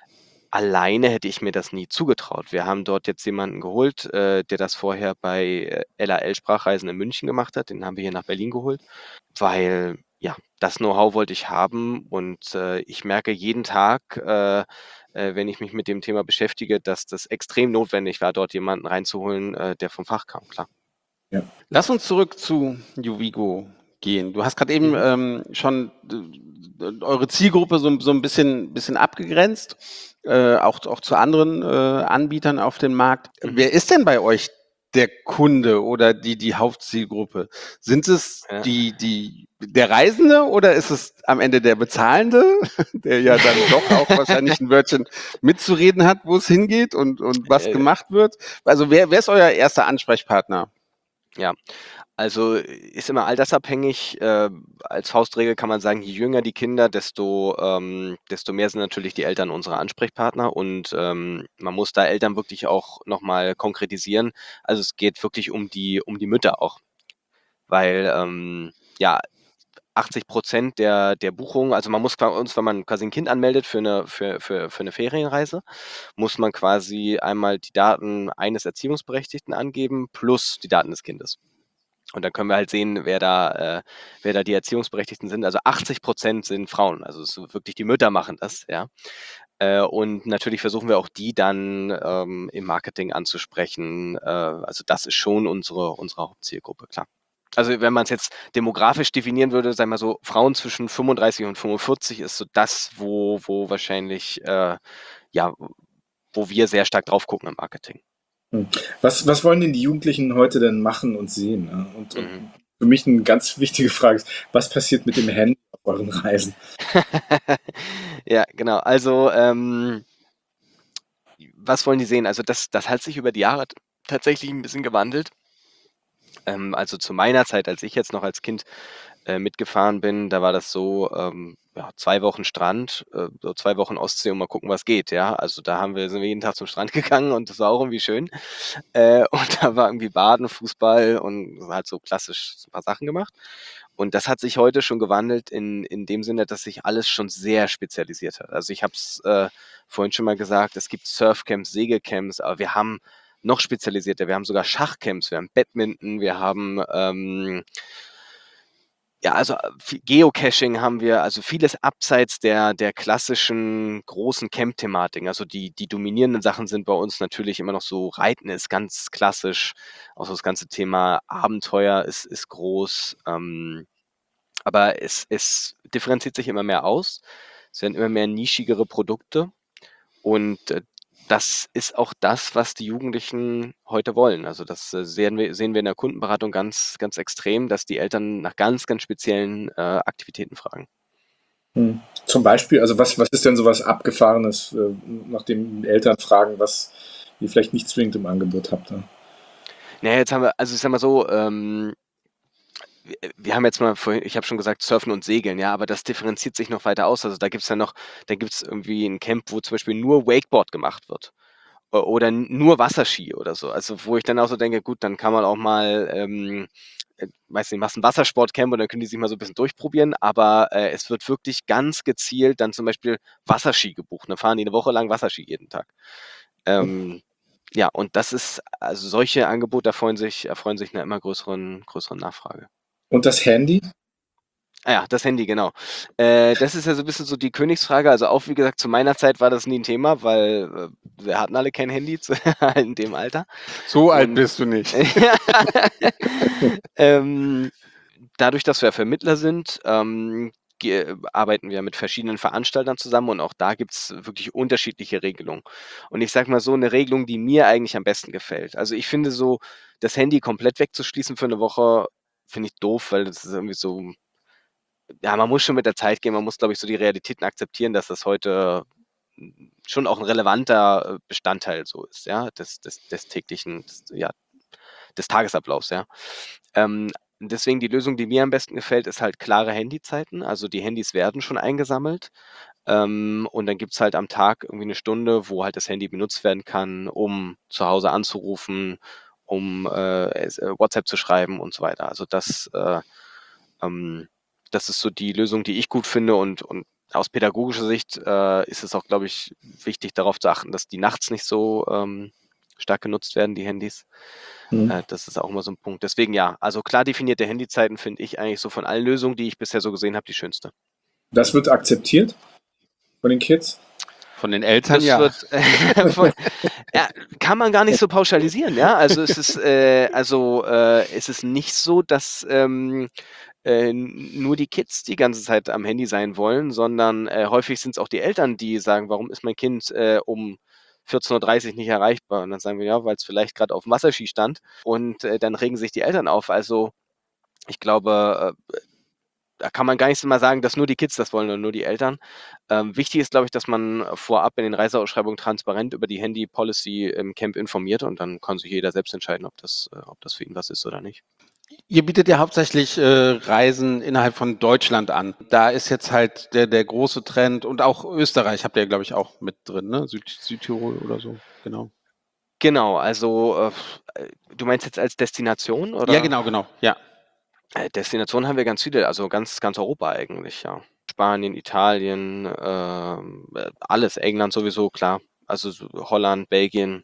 Alleine hätte ich mir das nie zugetraut. Wir haben dort jetzt jemanden geholt, äh, der das vorher bei äh, L A L-Sprachreisen in München gemacht hat. Den haben wir hier nach Berlin geholt, weil ja, das Know-how wollte ich haben und äh, ich merke jeden Tag, äh, äh, wenn ich mich mit dem Thema beschäftige, dass das extrem notwendig war, dort jemanden reinzuholen, äh, der vom Fach kam, klar. Ja. Lass uns zurück zu Juvigo gehen. Du hast gerade eben Mhm. ähm, schon äh, eure Zielgruppe so, so ein bisschen, bisschen abgegrenzt, äh, auch, auch zu anderen äh, Anbietern auf dem Markt. Mhm. Wer ist denn bei euch der Kunde oder die, die Hauptzielgruppe? Sind es Ja. die, die, der Reisende oder ist es am Ende der Bezahlende, der ja dann doch auch wahrscheinlich ein Wörtchen mitzureden hat, wo es hingeht und, und was Äh, gemacht wird? Also wer, wer ist euer erster Ansprechpartner? Ja, also ist immer altersabhängig. Äh, als Faustregel kann man sagen, je jünger die Kinder, desto, ähm, desto mehr sind natürlich die Eltern unsere Ansprechpartner und ähm, man muss da Eltern wirklich auch nochmal konkretisieren. Also es geht wirklich um die, um die Mütter auch, weil ähm, ja, achtzig Prozent der, der Buchungen, also man muss bei uns, wenn man quasi ein Kind anmeldet für eine, für, für, für eine Ferienreise, muss man quasi einmal die Daten eines Erziehungsberechtigten angeben plus die Daten des Kindes. Und dann können wir halt sehen, wer da, äh, wer da die Erziehungsberechtigten sind. Also achtzig Prozent sind Frauen. Also es ist wirklich die Mütter machen das, ja. Äh, und natürlich versuchen wir auch die dann ähm, im Marketing anzusprechen. Äh, also das ist schon unsere, unsere Hauptzielgruppe, klar. Also wenn man es jetzt demografisch definieren würde, sagen wir so, Frauen zwischen fünfunddreißig und fünfundvierzig ist so das, wo, wo wahrscheinlich, äh, ja, wo wir sehr stark drauf gucken im Marketing. Hm. Was, was wollen denn die Jugendlichen heute denn machen und sehen? Ne? Und, und Mhm. für mich eine ganz wichtige Frage ist, was passiert mit dem Handy auf euren Reisen? Ja, genau. Also, ähm, was wollen die sehen? Also das, das hat sich über die Jahre t- tatsächlich ein bisschen gewandelt. Ähm, also zu meiner Zeit, als ich jetzt noch als Kind äh, mitgefahren bin, da war das so, ähm, ja, zwei Wochen Strand, äh, so zwei Wochen Ostsee und mal gucken, was geht, ja. Also da haben wir, sind wir jeden Tag zum Strand gegangen und das war auch irgendwie schön. Äh, und da war irgendwie Baden, Fußball und halt so klassisch so ein paar Sachen gemacht. Und das hat sich heute schon gewandelt in, in dem Sinne, dass sich alles schon sehr spezialisiert hat. Also ich habe es äh, vorhin schon mal gesagt, es gibt Surfcamps, Segelcamps, aber wir haben noch spezialisierter. Wir haben sogar Schachcamps, wir haben Badminton, wir haben ähm, ja, also äh, viel Geocaching haben wir, also vieles abseits der, der klassischen großen Camp-Thematiken. Also die, die dominierenden Sachen sind bei uns natürlich immer noch so, Reiten ist ganz klassisch, auch so das ganze Thema Abenteuer ist, ist groß. Ähm, aber es, es differenziert sich immer mehr aus. Es werden immer mehr nischigere Produkte. Und äh, das ist auch das, was die Jugendlichen heute wollen. Also das äh, sehen wir, sehen wir in der Kundenberatung ganz, ganz extrem, dass die Eltern nach ganz, ganz speziellen äh, Aktivitäten fragen. Hm. Zum Beispiel, also was, was ist denn sowas Abgefahrenes, äh, nachdem Eltern fragen, was ihr vielleicht nicht zwingend im Angebot habt? Ne? Naja, jetzt haben wir, also ich sag mal so, ähm, wir, wir haben jetzt mal vorhin, ich habe schon gesagt, Surfen und Segeln, ja, aber das differenziert sich noch weiter aus. Also da gibt es ja noch, da gibt es irgendwie ein Camp, wo zum Beispiel nur Wakeboard gemacht wird. O- Oder n- nur Wasserski oder so. Also wo ich dann auch so denke, gut, dann kann man auch mal, ähm, äh, weiß nicht, machst ein Wassersportcamp und dann können die sich mal so ein bisschen durchprobieren, aber äh, es wird wirklich ganz gezielt dann zum Beispiel Wasserski gebucht. Dann fahren die eine Woche lang Wasserski jeden Tag. Ähm, ja, und das ist, also solche Angebote erfreuen sich, erfreuen sich einer immer größeren, größeren Nachfrage. Und das Handy? Ah ja, das Handy, genau. Äh, das ist ja so ein bisschen so die Königsfrage. Also auch, wie gesagt, zu meiner Zeit war das nie ein Thema, weil äh, wir hatten alle kein Handy zu, in dem Alter. So alt Und bist du nicht. ähm, dadurch, dass wir Vermittler sind, ähm, ge- arbeiten wir mit verschiedenen Veranstaltern zusammen und auch da gibt es wirklich unterschiedliche Regelungen. Und ich sage mal so, eine Regelung, die mir eigentlich am besten gefällt. Also ich finde so, das Handy komplett wegzuschließen für eine Woche, finde ich doof, weil das ist irgendwie so, ja, man muss schon mit der Zeit gehen, man muss, glaube ich, so die Realitäten akzeptieren, dass das heute mm, schon auch ein relevanter äh, Bestandteil so ist, ja, des, des, des täglichen, des, ja, des Tagesablaufs, ja. Ähm, deswegen die Lösung, die mir am besten gefällt, ist halt klare Handyzeiten. Also die Handys werden schon eingesammelt. Ähm, und dann gibt es halt am Tag irgendwie eine Stunde, wo halt das Handy benutzt werden kann, um zu Hause anzurufen, um äh, es- äh, WhatsApp zu schreiben und so weiter. Also das, äh, ähm, das ist so die Lösung, die ich gut finde und, und aus pädagogischer Sicht äh, ist es auch, glaube ich, wichtig darauf zu achten, dass die nachts nicht so ähm, stark genutzt werden, die Handys. Hm. Äh, das ist auch immer so ein Punkt. Deswegen ja, also klar definierte Handyzeiten finde ich eigentlich so von allen Lösungen, die ich bisher so gesehen habe, die schönste. Das wird akzeptiert von den Kids? Von den Eltern Das ja. wird äh, von, ja, kann man gar nicht so pauschalisieren, ja. Also es ist, äh, also äh, es ist nicht so, dass ähm, äh, nur die Kids die ganze Zeit am Handy sein wollen, sondern äh, häufig sind es auch die Eltern, die sagen, warum ist mein Kind äh, um vierzehn Uhr dreißig nicht erreichbar? Und dann sagen wir, ja, weil es vielleicht gerade auf dem Wasserski stand. Und äh, dann regen sich die Eltern auf. Also ich glaube, äh, da kann man gar nicht so mal sagen, dass nur die Kids das wollen oder nur die Eltern. Ähm, wichtig ist, glaube ich, dass man vorab in den Reiseausschreibungen transparent über die Handy-Policy im Camp informiert und dann kann sich jeder selbst entscheiden, ob das, äh, ob das für ihn was ist oder nicht. Ihr bietet ja hauptsächlich äh, Reisen innerhalb von Deutschland an. Da ist jetzt halt der, der große Trend und auch Österreich habt ihr, glaube ich, auch mit drin, ne? Süd, Südtirol oder so, genau. Genau, also äh, du meinst jetzt als Destination oder? Ja, genau, genau, ja. Äh, Destinationen haben wir ganz viele, also ganz, ganz Europa eigentlich, ja. Spanien, Italien, ähm, äh, alles, England sowieso, klar. Also so Holland, Belgien.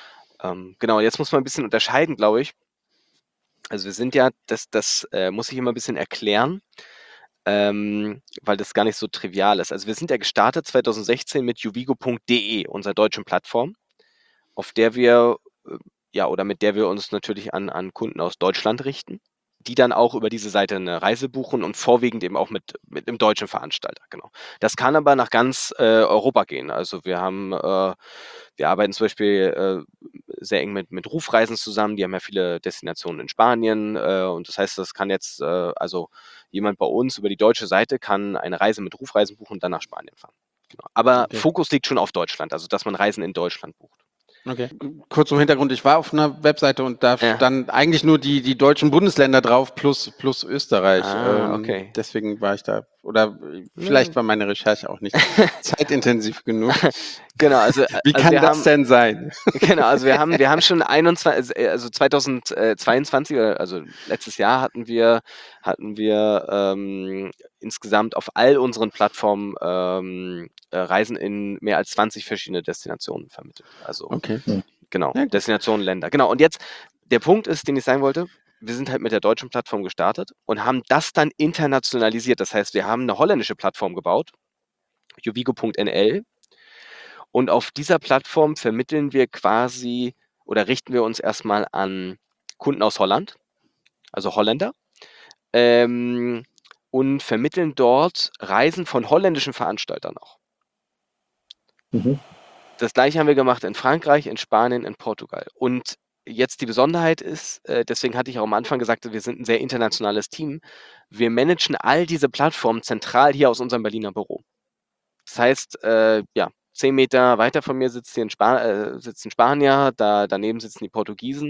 Ähm, genau, jetzt muss man ein bisschen unterscheiden, glaube ich. Also wir sind ja, das, das äh, muss ich immer ein bisschen erklären. ähm, weil das gar nicht so trivial ist. Also wir sind ja gestartet zwanzig sechzehn mit juvigo punkt de, unserer deutschen Plattform, auf der wir, äh, ja, oder mit der wir uns natürlich an, an Kunden aus Deutschland richten, die dann auch über diese Seite eine Reise buchen und vorwiegend eben auch mit, mit einem deutschen Veranstalter, genau. Das kann aber nach ganz äh, Europa gehen. Also wir haben, äh, wir arbeiten zum Beispiel äh, sehr eng mit, mit Rufreisen zusammen, die haben ja viele Destinationen in Spanien äh, und das heißt, das kann jetzt, äh, also jemand bei uns über die deutsche Seite kann eine Reise mit Rufreisen buchen und dann nach Spanien fahren. Genau. Aber Okay. Fokus liegt schon auf Deutschland, also dass man Reisen in Deutschland bucht. Okay. Kurz zum Hintergrund, ich war auf einer Webseite und da Ja. standen eigentlich nur die, die deutschen Bundesländer drauf plus, plus Österreich. Ah, Ähm, okay. Deswegen war ich da, oder vielleicht war meine Recherche auch nicht zeitintensiv genug. Genau, also, Wie also kann wir das haben, denn sein? genau, also wir haben, wir haben schon einundzwanzig, also zweitausendzweiundzwanzig, also letztes Jahr hatten wir, hatten wir ähm, insgesamt auf all unseren Plattformen ähm, äh, Reisen in mehr als zwanzig verschiedene Destinationen vermittelt. Also Okay. genau, Ja, gut. Destinationen, Länder. Genau, und jetzt der Punkt ist, den ich sagen wollte, wir sind halt mit der deutschen Plattform gestartet und haben das dann internationalisiert. Das heißt, wir haben eine holländische Plattform gebaut, juvigo punkt n l. Und auf dieser Plattform vermitteln wir quasi oder richten wir uns erstmal an Kunden aus Holland, also Holländer, ähm, und vermitteln dort Reisen von holländischen Veranstaltern auch. Mhm. Das gleiche haben wir gemacht in Frankreich, in Spanien, in Portugal. Und jetzt die Besonderheit ist, äh, deswegen hatte ich auch am Anfang gesagt, wir sind ein sehr internationales Team. Wir managen all diese Plattformen zentral hier aus unserem Berliner Büro. Das heißt, äh, ja, zehn Meter weiter von mir sitzt hier ein, Spa äh, sitzt ein Spanier, da, daneben sitzen die Portugiesen,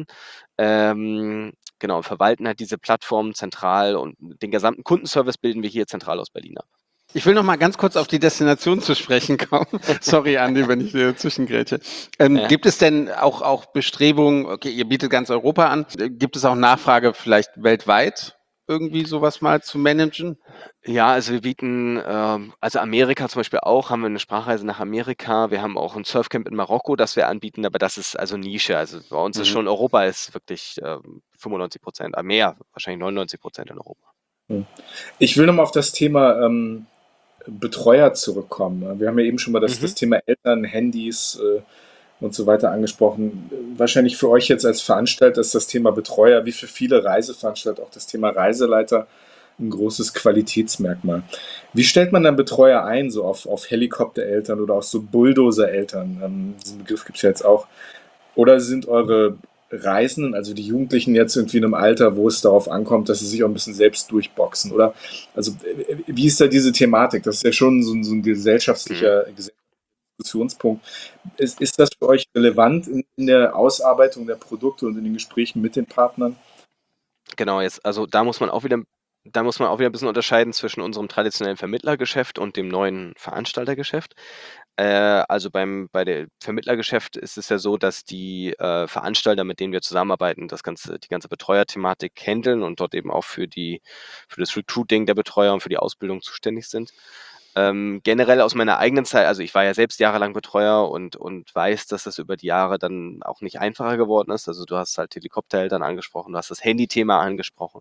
ähm, genau, und verwalten halt diese Plattform zentral und den gesamten Kundenservice bilden wir hier zentral aus Berlin ab. Ich will noch mal ganz kurz auf die Destination zu sprechen kommen. Sorry, Andi, wenn ich dir zwischengrätsche. Ähm, Ja. Gibt es denn auch, auch Bestrebungen, okay, ihr bietet ganz Europa an, äh, gibt es auch Nachfrage vielleicht weltweit, irgendwie sowas mal zu managen? Ja, also wir bieten, ähm, also Amerika zum Beispiel auch, haben wir eine Sprachreise nach Amerika. Wir haben auch ein Surfcamp in Marokko, das wir anbieten, aber das ist also Nische. Also bei uns ist Mhm. schon, Europa ist wirklich ähm, fünfundneunzig Prozent, äh, mehr, wahrscheinlich neunundneunzig Prozent in Europa. Ich will nochmal auf das Thema ähm, Betreuer zurückkommen. Wir haben ja eben schon mal das, Mhm. das Thema Eltern, Handys äh, und so weiter angesprochen. Wahrscheinlich für euch jetzt als Veranstalter ist das Thema Betreuer, wie für viele Reiseveranstalter, auch das Thema Reiseleiter, ein großes Qualitätsmerkmal. Wie stellt man dann Betreuer ein, so auf, auf Helikoptereltern oder auch so Bulldozer-Eltern? Ähm, diesen Begriff gibt es ja jetzt auch. Oder sind eure Reisenden, also die Jugendlichen jetzt irgendwie in einem Alter, wo es darauf ankommt, dass sie sich auch ein bisschen selbst durchboxen? Oder also äh, wie ist da diese Thematik? Das ist ja schon so ein, so ein gesellschaftlicher Diskussionspunkt. Ist, ist das für euch relevant in, in der Ausarbeitung der Produkte und in den Gesprächen mit den Partnern? Genau, jetzt, also da muss man auch wieder, da muss man auch wieder ein bisschen unterscheiden zwischen unserem traditionellen Vermittlergeschäft und dem neuen Veranstaltergeschäft. Äh, also beim, bei der Vermittlergeschäft ist es ja so, dass die äh, Veranstalter, mit denen wir zusammenarbeiten, das ganze, die ganze Betreuerthematik handeln und dort eben auch für die, für das Recruiting der Betreuer und für die Ausbildung zuständig sind. Ähm, generell aus meiner eigenen Zeit, also ich war ja selbst jahrelang Betreuer und, und weiß, dass das über die Jahre dann auch nicht einfacher geworden ist. Also du hast halt Helikoptereltern angesprochen, du hast das Handy-Thema angesprochen.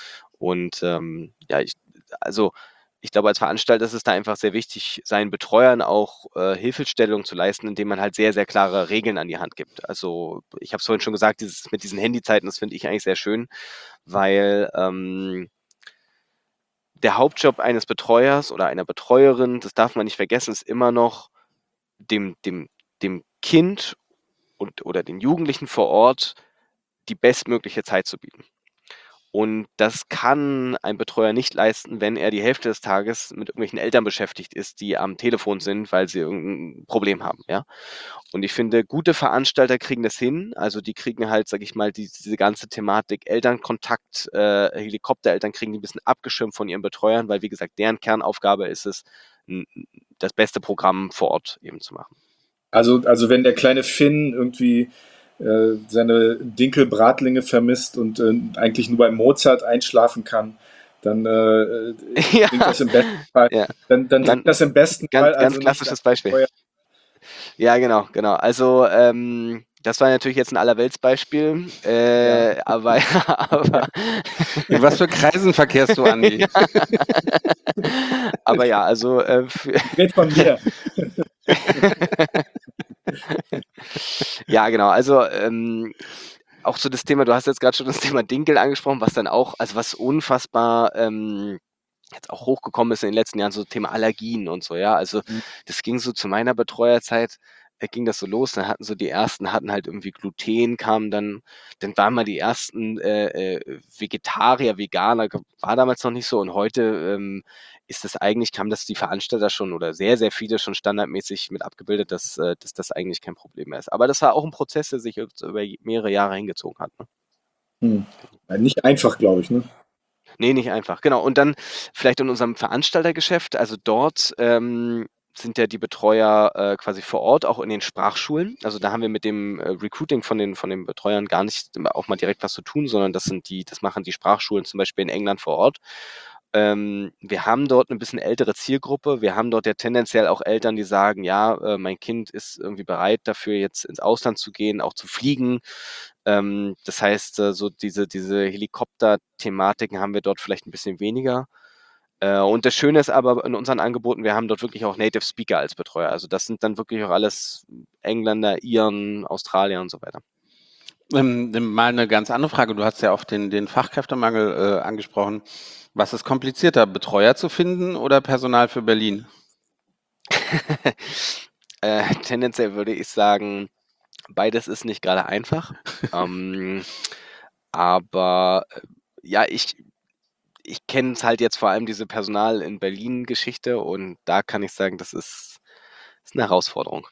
Und ähm, ja, ich, also ich glaube, als Veranstalter ist es da einfach sehr wichtig, seinen Betreuern auch äh, Hilfestellung zu leisten, indem man halt sehr, sehr klare Regeln an die Hand gibt. Also ich habe es vorhin schon gesagt, dieses mit diesen Handyzeiten, das finde ich eigentlich sehr schön, weil ähm, der Hauptjob eines Betreuers oder einer Betreuerin, das darf man nicht vergessen, ist immer noch dem, dem, dem Kind und, oder den Jugendlichen vor Ort die bestmögliche Zeit zu bieten. Und das kann ein Betreuer nicht leisten, wenn er die Hälfte des Tages mit irgendwelchen Eltern beschäftigt ist, die am Telefon sind, weil sie irgendein Problem haben, ja. Und ich finde, gute Veranstalter kriegen das hin. Also die kriegen halt, sag ich mal, die, diese ganze Thematik Elternkontakt, äh, Helikoptereltern kriegen die ein bisschen abgeschirmt von ihren Betreuern, weil wie gesagt, deren Kernaufgabe ist es, n- das beste Programm vor Ort eben zu machen. Also, also wenn der kleine Finn irgendwie äh, seine Dinkelbratlinge vermisst und äh, eigentlich nur bei Mozart einschlafen kann, dann äh, Ja. klingt das im besten Fall. Ja. Dann, dann Dann- klingt das im besten Ganz, Fall ganz also nicht klassisches als Beispiel. Betreuer. Ja, genau, genau. Also ähm, Das war natürlich jetzt ein Allerweltsbeispiel, äh, Ja. aber, aber, In was für Kreisen verkehrst du, Andi? aber ja, also äh, für, Red von mir. ja, genau, also ähm, auch so das Thema, du hast jetzt gerade schon das Thema Dinkel angesprochen, was dann auch, also was unfassbar ähm, jetzt auch hochgekommen ist in den letzten Jahren, so Thema Allergien und so, ja. Also Mhm. das ging so zu meiner Betreuerzeit, äh, ging das so los. Dann hatten so die ersten, hatten halt irgendwie Gluten, kamen dann, dann waren mal die ersten äh, äh, Vegetarier, Veganer, ge- war damals noch nicht so. Und heute ähm, ist das eigentlich, haben das die Veranstalter schon oder sehr, sehr viele schon standardmäßig mit abgebildet, dass, äh, dass das eigentlich kein Problem mehr ist. Aber das war auch ein Prozess, der sich jetzt über mehrere Jahre hingezogen hat. Ne? Hm. Ja, nicht einfach, glaube ich, ne? Nee, nicht einfach, genau. Und dann vielleicht in unserem Veranstaltergeschäft, also dort ähm, sind ja die Betreuer äh, quasi vor Ort, auch in den Sprachschulen. Also da haben wir mit dem äh, Recruiting von den, von den Betreuern gar nicht auch mal direkt was zu tun, sondern das sind die, das machen die Sprachschulen zum Beispiel in England vor Ort. Ähm, wir haben dort eine bisschen ältere Zielgruppe. Wir haben dort ja tendenziell auch Eltern, die sagen, ja, äh, mein Kind ist irgendwie bereit dafür, jetzt ins Ausland zu gehen, auch zu fliegen. Ähm, das heißt, äh, so diese, diese Helikopter-Thematiken haben wir dort vielleicht ein bisschen weniger. Äh, und das Schöne ist aber in unseren Angeboten, wir haben dort wirklich auch Native Speaker als Betreuer. Also das sind dann wirklich auch alles Engländer, Iren, Australier und so weiter. Ähm, mal eine ganz andere Frage. Du hast ja auch den, den Fachkräftemangel äh, angesprochen. Was ist komplizierter, Betreuer zu finden oder Personal für Berlin? äh, tendenziell würde ich sagen, beides ist nicht gerade einfach. ähm, aber äh, ja, ich, ich kenne es halt jetzt vor allem diese Personal in Berlin-Geschichte und da kann ich sagen, das ist, ist eine Herausforderung.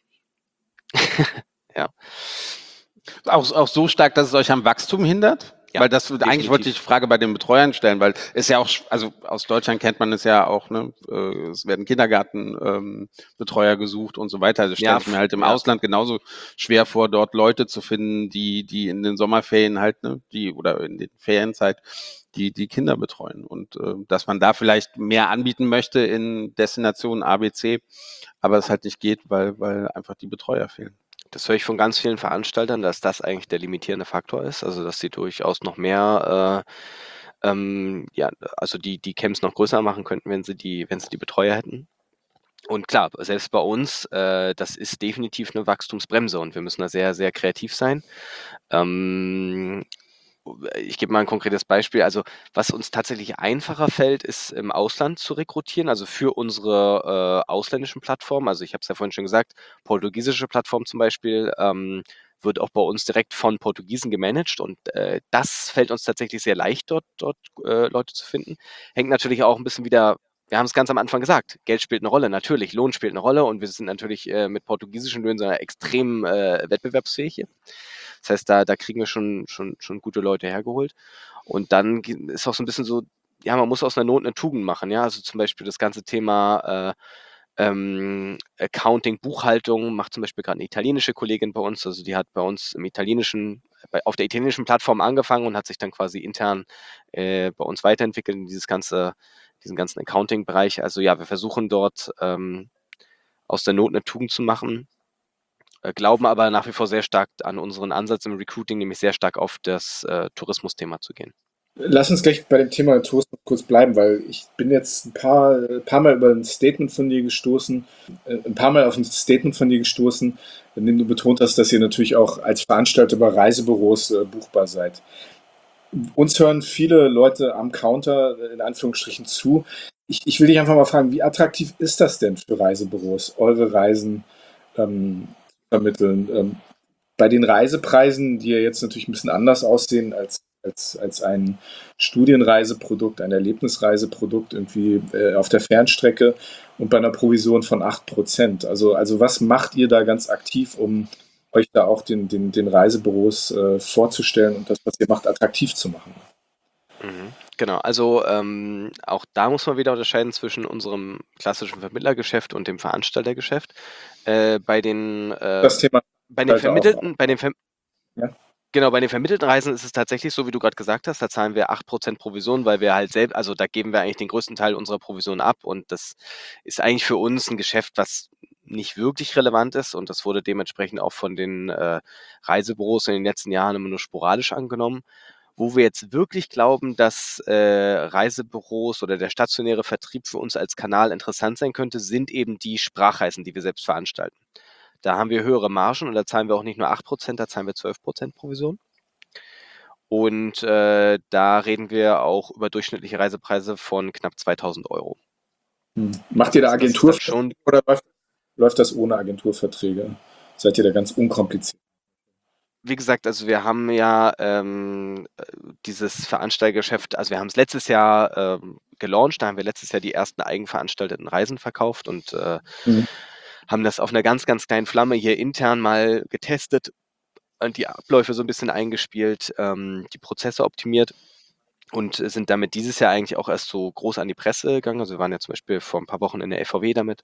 Ja. Auch, auch so stark, dass es euch am Wachstum hindert? Ja, Weil das eigentlich wollte ich die Frage bei den Betreuern stellen, weil es ja auch, also aus Deutschland kennt man es ja auch, ne? äh, Es werden Kindergartenbetreuer ähm, gesucht und so weiter. Das stelle Ja, ich mir halt im ja. Ausland genauso schwer vor, dort Leute zu finden, die, die in den Sommerferien halt, ne, die oder in den Ferienzeit die, die Kinder betreuen. Und äh, dass man da vielleicht mehr anbieten möchte in Destinationen A, B, C, aber es halt nicht geht, weil, weil einfach die Betreuer fehlen. Das höre ich von ganz vielen Veranstaltern, dass das eigentlich der limitierende Faktor ist, also dass sie durchaus noch mehr, äh, ähm, ja, also die, die Camps noch größer machen könnten, wenn sie die, wenn sie die Betreuer hätten. Und klar, selbst bei uns, äh, das ist definitiv eine Wachstumsbremse und wir müssen da sehr, sehr kreativ sein. Ähm, ich gebe mal ein konkretes Beispiel. Also was uns tatsächlich einfacher fällt, ist im Ausland zu rekrutieren, also für unsere äh, ausländischen Plattformen. Also ich habe es ja vorhin schon gesagt, portugiesische Plattform zum Beispiel ähm, wird auch bei uns direkt von Portugiesen gemanagt und äh, das fällt uns tatsächlich sehr leicht, dort, dort äh, Leute zu finden. Hängt natürlich auch ein bisschen wieder, wir haben es ganz am Anfang gesagt, Geld spielt eine Rolle, natürlich, Lohn spielt eine Rolle und wir sind natürlich äh, mit portugiesischen Löhnen so extrem äh, wettbewerbsfähig hier. Das heißt, da, da kriegen wir schon, schon, schon gute Leute hergeholt. Und dann ist auch so ein bisschen so, ja, man muss aus einer Not eine Tugend machen, ja. Also zum Beispiel das ganze Thema äh, ähm, Accounting, Buchhaltung macht zum Beispiel gerade eine italienische Kollegin bei uns. Also die hat bei uns im italienischen, bei, auf der italienischen Plattform angefangen und hat sich dann quasi intern äh, bei uns weiterentwickelt in dieses ganze, diesen ganzen Accounting-Bereich. Also ja, wir versuchen dort ähm, aus der Not eine Tugend zu machen, äh, glauben aber nach wie vor sehr stark an unseren Ansatz im Recruiting, nämlich sehr stark auf das äh, Tourismusthema zu gehen. Lass uns gleich bei dem Thema Tourismus kurz bleiben, weil ich bin jetzt ein paar, ein paar Mal über ein Statement von dir gestoßen, äh, ein paar Mal auf ein Statement von dir gestoßen, in dem du betont hast, dass ihr natürlich auch als Veranstalter bei Reisebüros äh, buchbar seid. Uns hören viele Leute am Counter äh, in Anführungsstrichen zu. Ich, ich will dich einfach mal fragen, wie attraktiv ist das denn für Reisebüros, eure Reisen ähm, vermitteln? Ähm, bei den Reisepreisen, die ja jetzt natürlich ein bisschen anders aussehen als, als, als ein Studienreiseprodukt, ein Erlebnisreiseprodukt irgendwie äh, auf der Fernstrecke und bei einer Provision von acht Prozent. Also, also was macht ihr da ganz aktiv, um euch da auch den, den, den Reisebüros äh, vorzustellen und das, was ihr macht, attraktiv zu machen? Mhm. Genau, also ähm, auch da muss man wieder unterscheiden zwischen unserem klassischen Vermittlergeschäft und dem Veranstaltergeschäft. Äh, bei den, äh, Das Thema bei den halt auch. vermittelten, bei den Ver Ja. Genau, bei den vermittelten Reisen ist es tatsächlich so, wie du gerade gesagt hast, da zahlen wir acht Prozent Provision, weil wir halt selbst, also da geben wir eigentlich den größten Teil unserer Provision ab und das ist eigentlich für uns ein Geschäft, was nicht wirklich relevant ist und das wurde dementsprechend auch von den äh, Reisebüros in den letzten Jahren immer nur sporadisch angenommen. Wo wir jetzt wirklich glauben, dass äh, Reisebüros oder der stationäre Vertrieb für uns als Kanal interessant sein könnte, sind eben die Sprachreisen, die wir selbst veranstalten. Da haben wir höhere Margen und da zahlen wir auch nicht nur acht Prozent, da zahlen wir zwölf Prozent Provision. Und äh, da reden wir auch über durchschnittliche Reisepreise von knapp zweitausend Euro. Hm. Macht ihr da Das ist dann Agenturverträge schon, oder läuft, läuft das ohne Agenturverträge? Seid ihr da ganz unkompliziert? wie gesagt, also wir haben ja ähm, äh, dieses Veranstaltergeschäft, also wir haben es letztes Jahr ähm, gelauncht, da haben wir letztes Jahr die ersten eigenveranstalteten Reisen verkauft und äh, Hm. haben das auf einer ganz, ganz kleinen Flamme hier intern mal getestet und die Abläufe so ein bisschen eingespielt, ähm, die Prozesse optimiert und äh, sind damit dieses Jahr eigentlich auch erst so groß an die Presse gegangen. Also wir waren ja zum Beispiel vor ein paar Wochen in der F V W damit.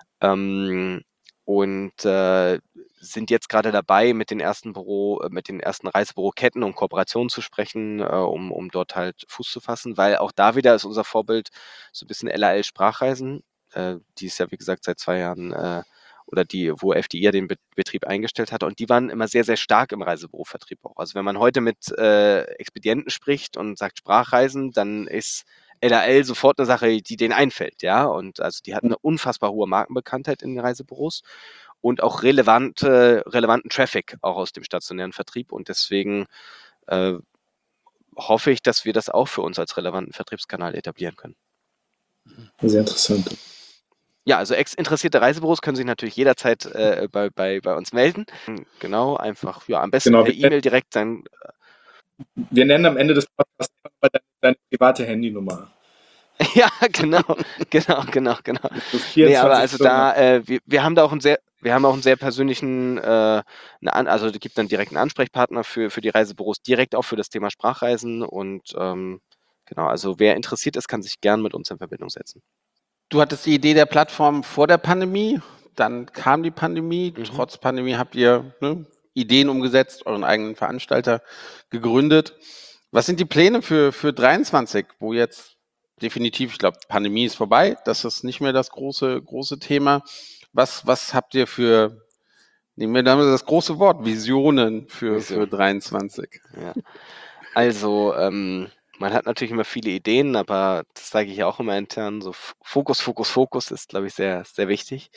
Ähm, und äh, sind jetzt gerade dabei, mit den ersten Büro, äh, mit den ersten Reisebüroketten um Kooperationen zu sprechen, äh, um, um dort halt Fuß zu fassen, weil auch da wieder ist unser Vorbild so ein bisschen L A L Sprachreisen, äh, die ist ja wie gesagt seit zwei Jahren äh, oder die, wo F D I ja den Be- Betrieb eingestellt hat und die waren immer sehr, sehr stark im Reisebürovertrieb auch. Also wenn man heute mit äh, Expedienten spricht und sagt Sprachreisen, dann ist L A L sofort eine Sache, die denen einfällt, ja. Und also die hatten eine unfassbar hohe Markenbekanntheit in den Reisebüros und auch relevante, relevanten Traffic auch aus dem stationären Vertrieb. Und deswegen äh, hoffe ich, dass wir das auch für uns als relevanten Vertriebskanal etablieren können. Sehr interessant. Ja, also ex interessierte Reisebüros können sich natürlich jederzeit äh, bei, bei, bei uns melden. Genau, einfach ja, am besten Genau, per wir, E-Mail direkt sein. wir nennen am Ende des Podcasts immer deine, deine private Handynummer. Ja, genau, genau, genau, genau. So Nee, aber vierundzwanzig also Stunden. da, äh, wir, wir haben da auch einen sehr, wir haben auch einen sehr persönlichen, äh, eine An also es gibt dann direkt einen Ansprechpartner für, für die Reisebüros, direkt auch für das Thema Sprachreisen und ähm, genau, also wer interessiert ist, kann sich gern mit uns in Verbindung setzen. Du hattest die Idee der Plattform vor der Pandemie, dann kam die Pandemie. Mhm. Trotz Pandemie habt ihr ne, Ideen umgesetzt, euren eigenen Veranstalter gegründet. Was sind die Pläne für, für dreiundzwanzig, wo jetzt definitiv, ich glaube, Pandemie ist vorbei, das ist nicht mehr das große, große Thema. Was, was habt ihr für, nehmen wir damit das große Wort, Visionen für, Vision. für dreiundzwanzig? Ja. Also, ähm, man hat natürlich immer viele Ideen, aber das sage ich ja auch immer intern, so F- Fokus, Fokus, Fokus ist, glaube ich, sehr, sehr wichtig.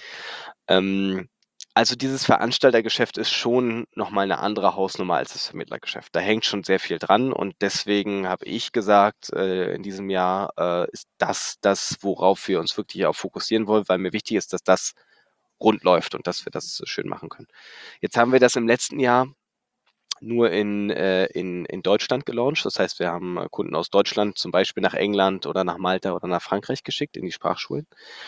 Ähm, also dieses Veranstaltergeschäft ist schon nochmal eine andere Hausnummer als das Vermittlergeschäft. Da hängt schon sehr viel dran und deswegen habe ich gesagt, äh, in diesem Jahr äh, ist das das, worauf wir uns wirklich auch fokussieren wollen, weil mir wichtig ist, dass das rund läuft und dass wir das schön machen können. Jetzt haben wir das im letzten Jahr nur in, äh, in, in Deutschland gelauncht. Das heißt, wir haben äh, Kunden aus Deutschland zum Beispiel nach England oder nach Malta oder nach Frankreich geschickt in die Sprachschulen.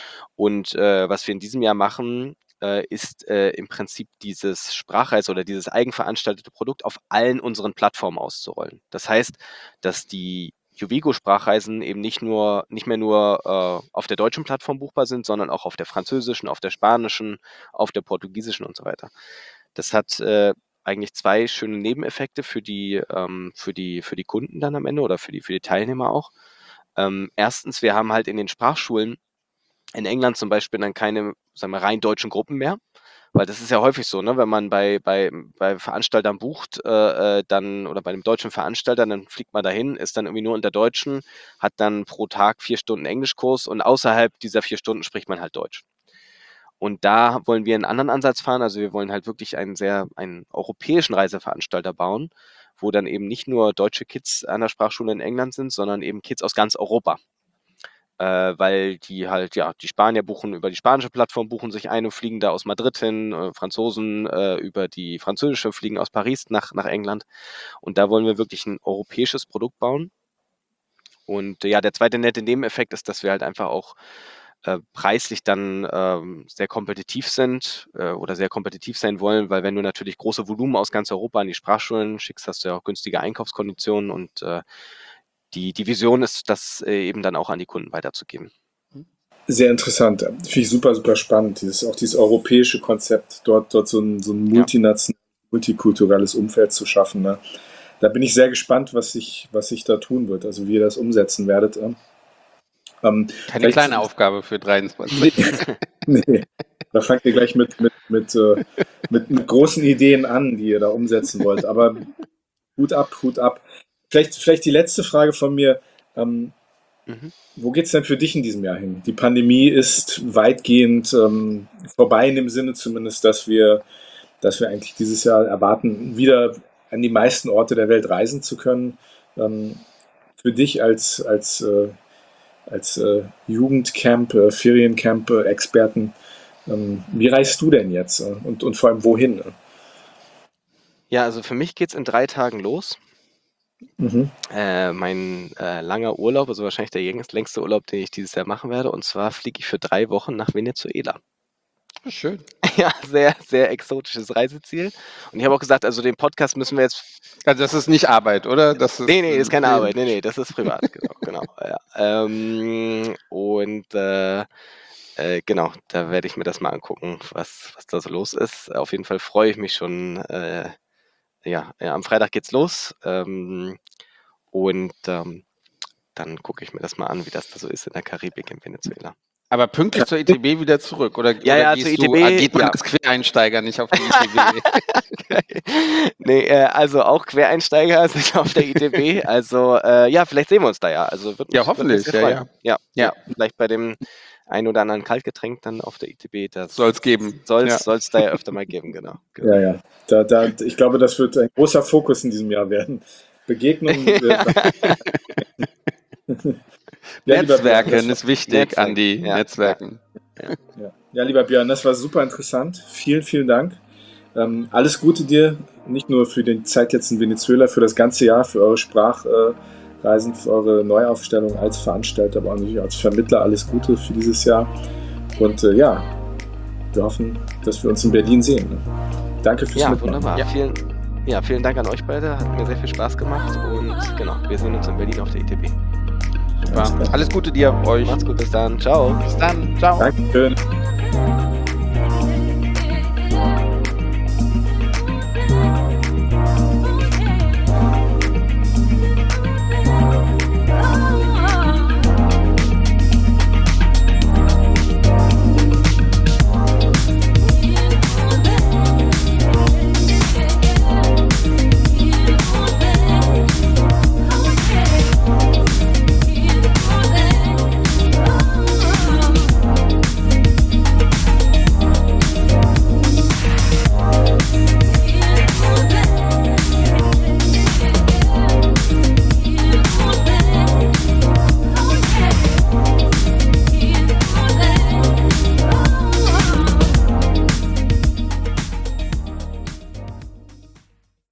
Und äh, was wir in diesem Jahr machen, äh, ist äh, im Prinzip dieses Sprachreise oder dieses eigenveranstaltete Produkt auf allen unseren Plattformen auszurollen. Das heißt, dass die Juvigo-Sprachreisen eben nicht nur nicht mehr nur äh, auf der deutschen Plattform buchbar sind, sondern auch auf der französischen, auf der spanischen, auf der portugiesischen und so weiter. Das hat äh, eigentlich zwei schöne Nebeneffekte für die, ähm, für die, für die Kunden dann am Ende oder für die, für die Teilnehmer auch. Ähm, erstens, wir haben halt in den Sprachschulen in England zum Beispiel dann keine, sagen wir, rein deutschen Gruppen mehr. Weil das ist ja häufig so, ne? Wenn man bei, bei, bei Veranstaltern bucht, äh, äh, dann oder bei einem deutschen Veranstalter, dann fliegt man dahin, ist dann irgendwie nur unter Deutschen, hat dann pro Tag vier Stunden Englischkurs und außerhalb dieser vier Stunden spricht man halt Deutsch. Und da wollen wir einen anderen Ansatz fahren. Also wir wollen halt wirklich einen sehr, einen europäischen Reiseveranstalter bauen, wo dann eben nicht nur deutsche Kids an der Sprachschule in England sind, sondern eben Kids aus ganz Europa. Äh, weil die halt, ja, die Spanier buchen über die spanische Plattform, buchen sich ein und fliegen da aus Madrid hin, äh, Franzosen äh, über die französische fliegen aus Paris nach, nach England. Und da wollen wir wirklich ein europäisches Produkt bauen. Und äh, ja, der zweite nette Nebeneffekt ist, dass wir halt einfach auch äh, preislich dann ähm, sehr kompetitiv sind äh, oder sehr kompetitiv sein wollen, weil wenn du natürlich große Volumen aus ganz Europa an die Sprachschulen schickst, hast du ja auch günstige Einkaufskonditionen und äh, die, die Vision ist, das äh, eben dann auch an die Kunden weiterzugeben. Sehr interessant. Finde ich super, super spannend. Dieses, auch dieses europäische Konzept, dort, dort so ein, so ein multinationales, multikulturelles Umfeld zu schaffen. Ne? Da bin ich sehr gespannt, was sich, was sich da tun wird, also wie ihr das umsetzen werdet. Ähm, Keine kleine Aufgabe für dreiundzwanzig. Nee, nee. Da fangt ihr gleich mit, mit, mit, äh, mit, mit großen Ideen an, die ihr da umsetzen wollt. Aber Hut ab, Hut ab. Vielleicht, vielleicht die letzte Frage von mir. Ähm, Mhm. Wo geht es denn für dich in diesem Jahr hin? Die Pandemie ist weitgehend ähm, vorbei, in dem Sinne zumindest, dass wir, dass wir eigentlich dieses Jahr erwarten, wieder an die meisten Orte der Welt reisen zu können. Ähm, für dich als, als, äh, als äh, Jugendcamp, äh, Feriencamp-Experten, ähm, wie reist du denn jetzt äh, und, und vor allem wohin? Ja, also für mich geht's in drei Tagen los. Mhm. Äh, mein äh, langer Urlaub, also wahrscheinlich der längst- längste Urlaub, den ich dieses Jahr machen werde. Und zwar fliege ich für drei Wochen nach Venezuela. Schön. Ja, sehr, sehr exotisches Reiseziel. Und ich habe auch gesagt, also den Podcast müssen wir jetzt. Also das ist nicht Arbeit, oder? Das ist, Nee, nee, das ist keine äh, Arbeit. Nee, nee, das ist privat. Genau, genau. Ja. Ähm, und äh, äh, genau, da werde ich mir das mal angucken, was, was da so los ist. Auf jeden Fall freue ich mich schon. Äh, ja, ja, am Freitag geht's los. Ähm, und ähm, dann gucke ich mir das mal an, wie das da so ist in der Karibik in Venezuela. Aber pünktlich zur I T B wieder zurück, oder? Ja, oder ja, gehst zur du, I T B, ah, geht man ja. als Quereinsteiger nicht auf die I T B? Nee, äh, also auch Quereinsteiger sind auf der I T B. Also äh, ja, vielleicht sehen wir uns da ja. Also wird mich, Ja, hoffentlich, Wird mich sehr ja, freuen. ja. Ja. Vielleicht bei dem ein oder anderen Kaltgetränk dann auf der I T B. Das Soll's geben. Soll's, Ja. soll's da ja öfter mal geben, genau. genau. Ja, ja. Da, da, ich glaube, das wird ein großer Fokus in diesem Jahr werden. Begegnungen. Äh, ja, lieber Björn, Netzwerken das ist wichtig, Netzwerken, Andi. ja, Netzwerken. war, ja. ja, lieber Björn, das war super interessant. Vielen, vielen Dank. Ähm, alles Gute dir, nicht nur für die Zeit jetzt in Venezuela, für das ganze Jahr, für eure Sprachreisen, für eure Neuaufstellung als Veranstalter, aber auch natürlich als Vermittler. Alles Gute für dieses Jahr. Und äh, ja, wir hoffen, dass wir uns in Berlin sehen. Ne? Danke fürs Ja, Mitmachen. wunderbar. Ja. Vielen, ja, vielen Dank an euch beide. Hat mir sehr viel Spaß gemacht. Und genau, wir sehen uns in Berlin auf der I T B. Alles Super. klar. Alles Gute dir, euch. Macht's gut, bis dann. Ciao. Bis dann. Ciao. Dankeschön.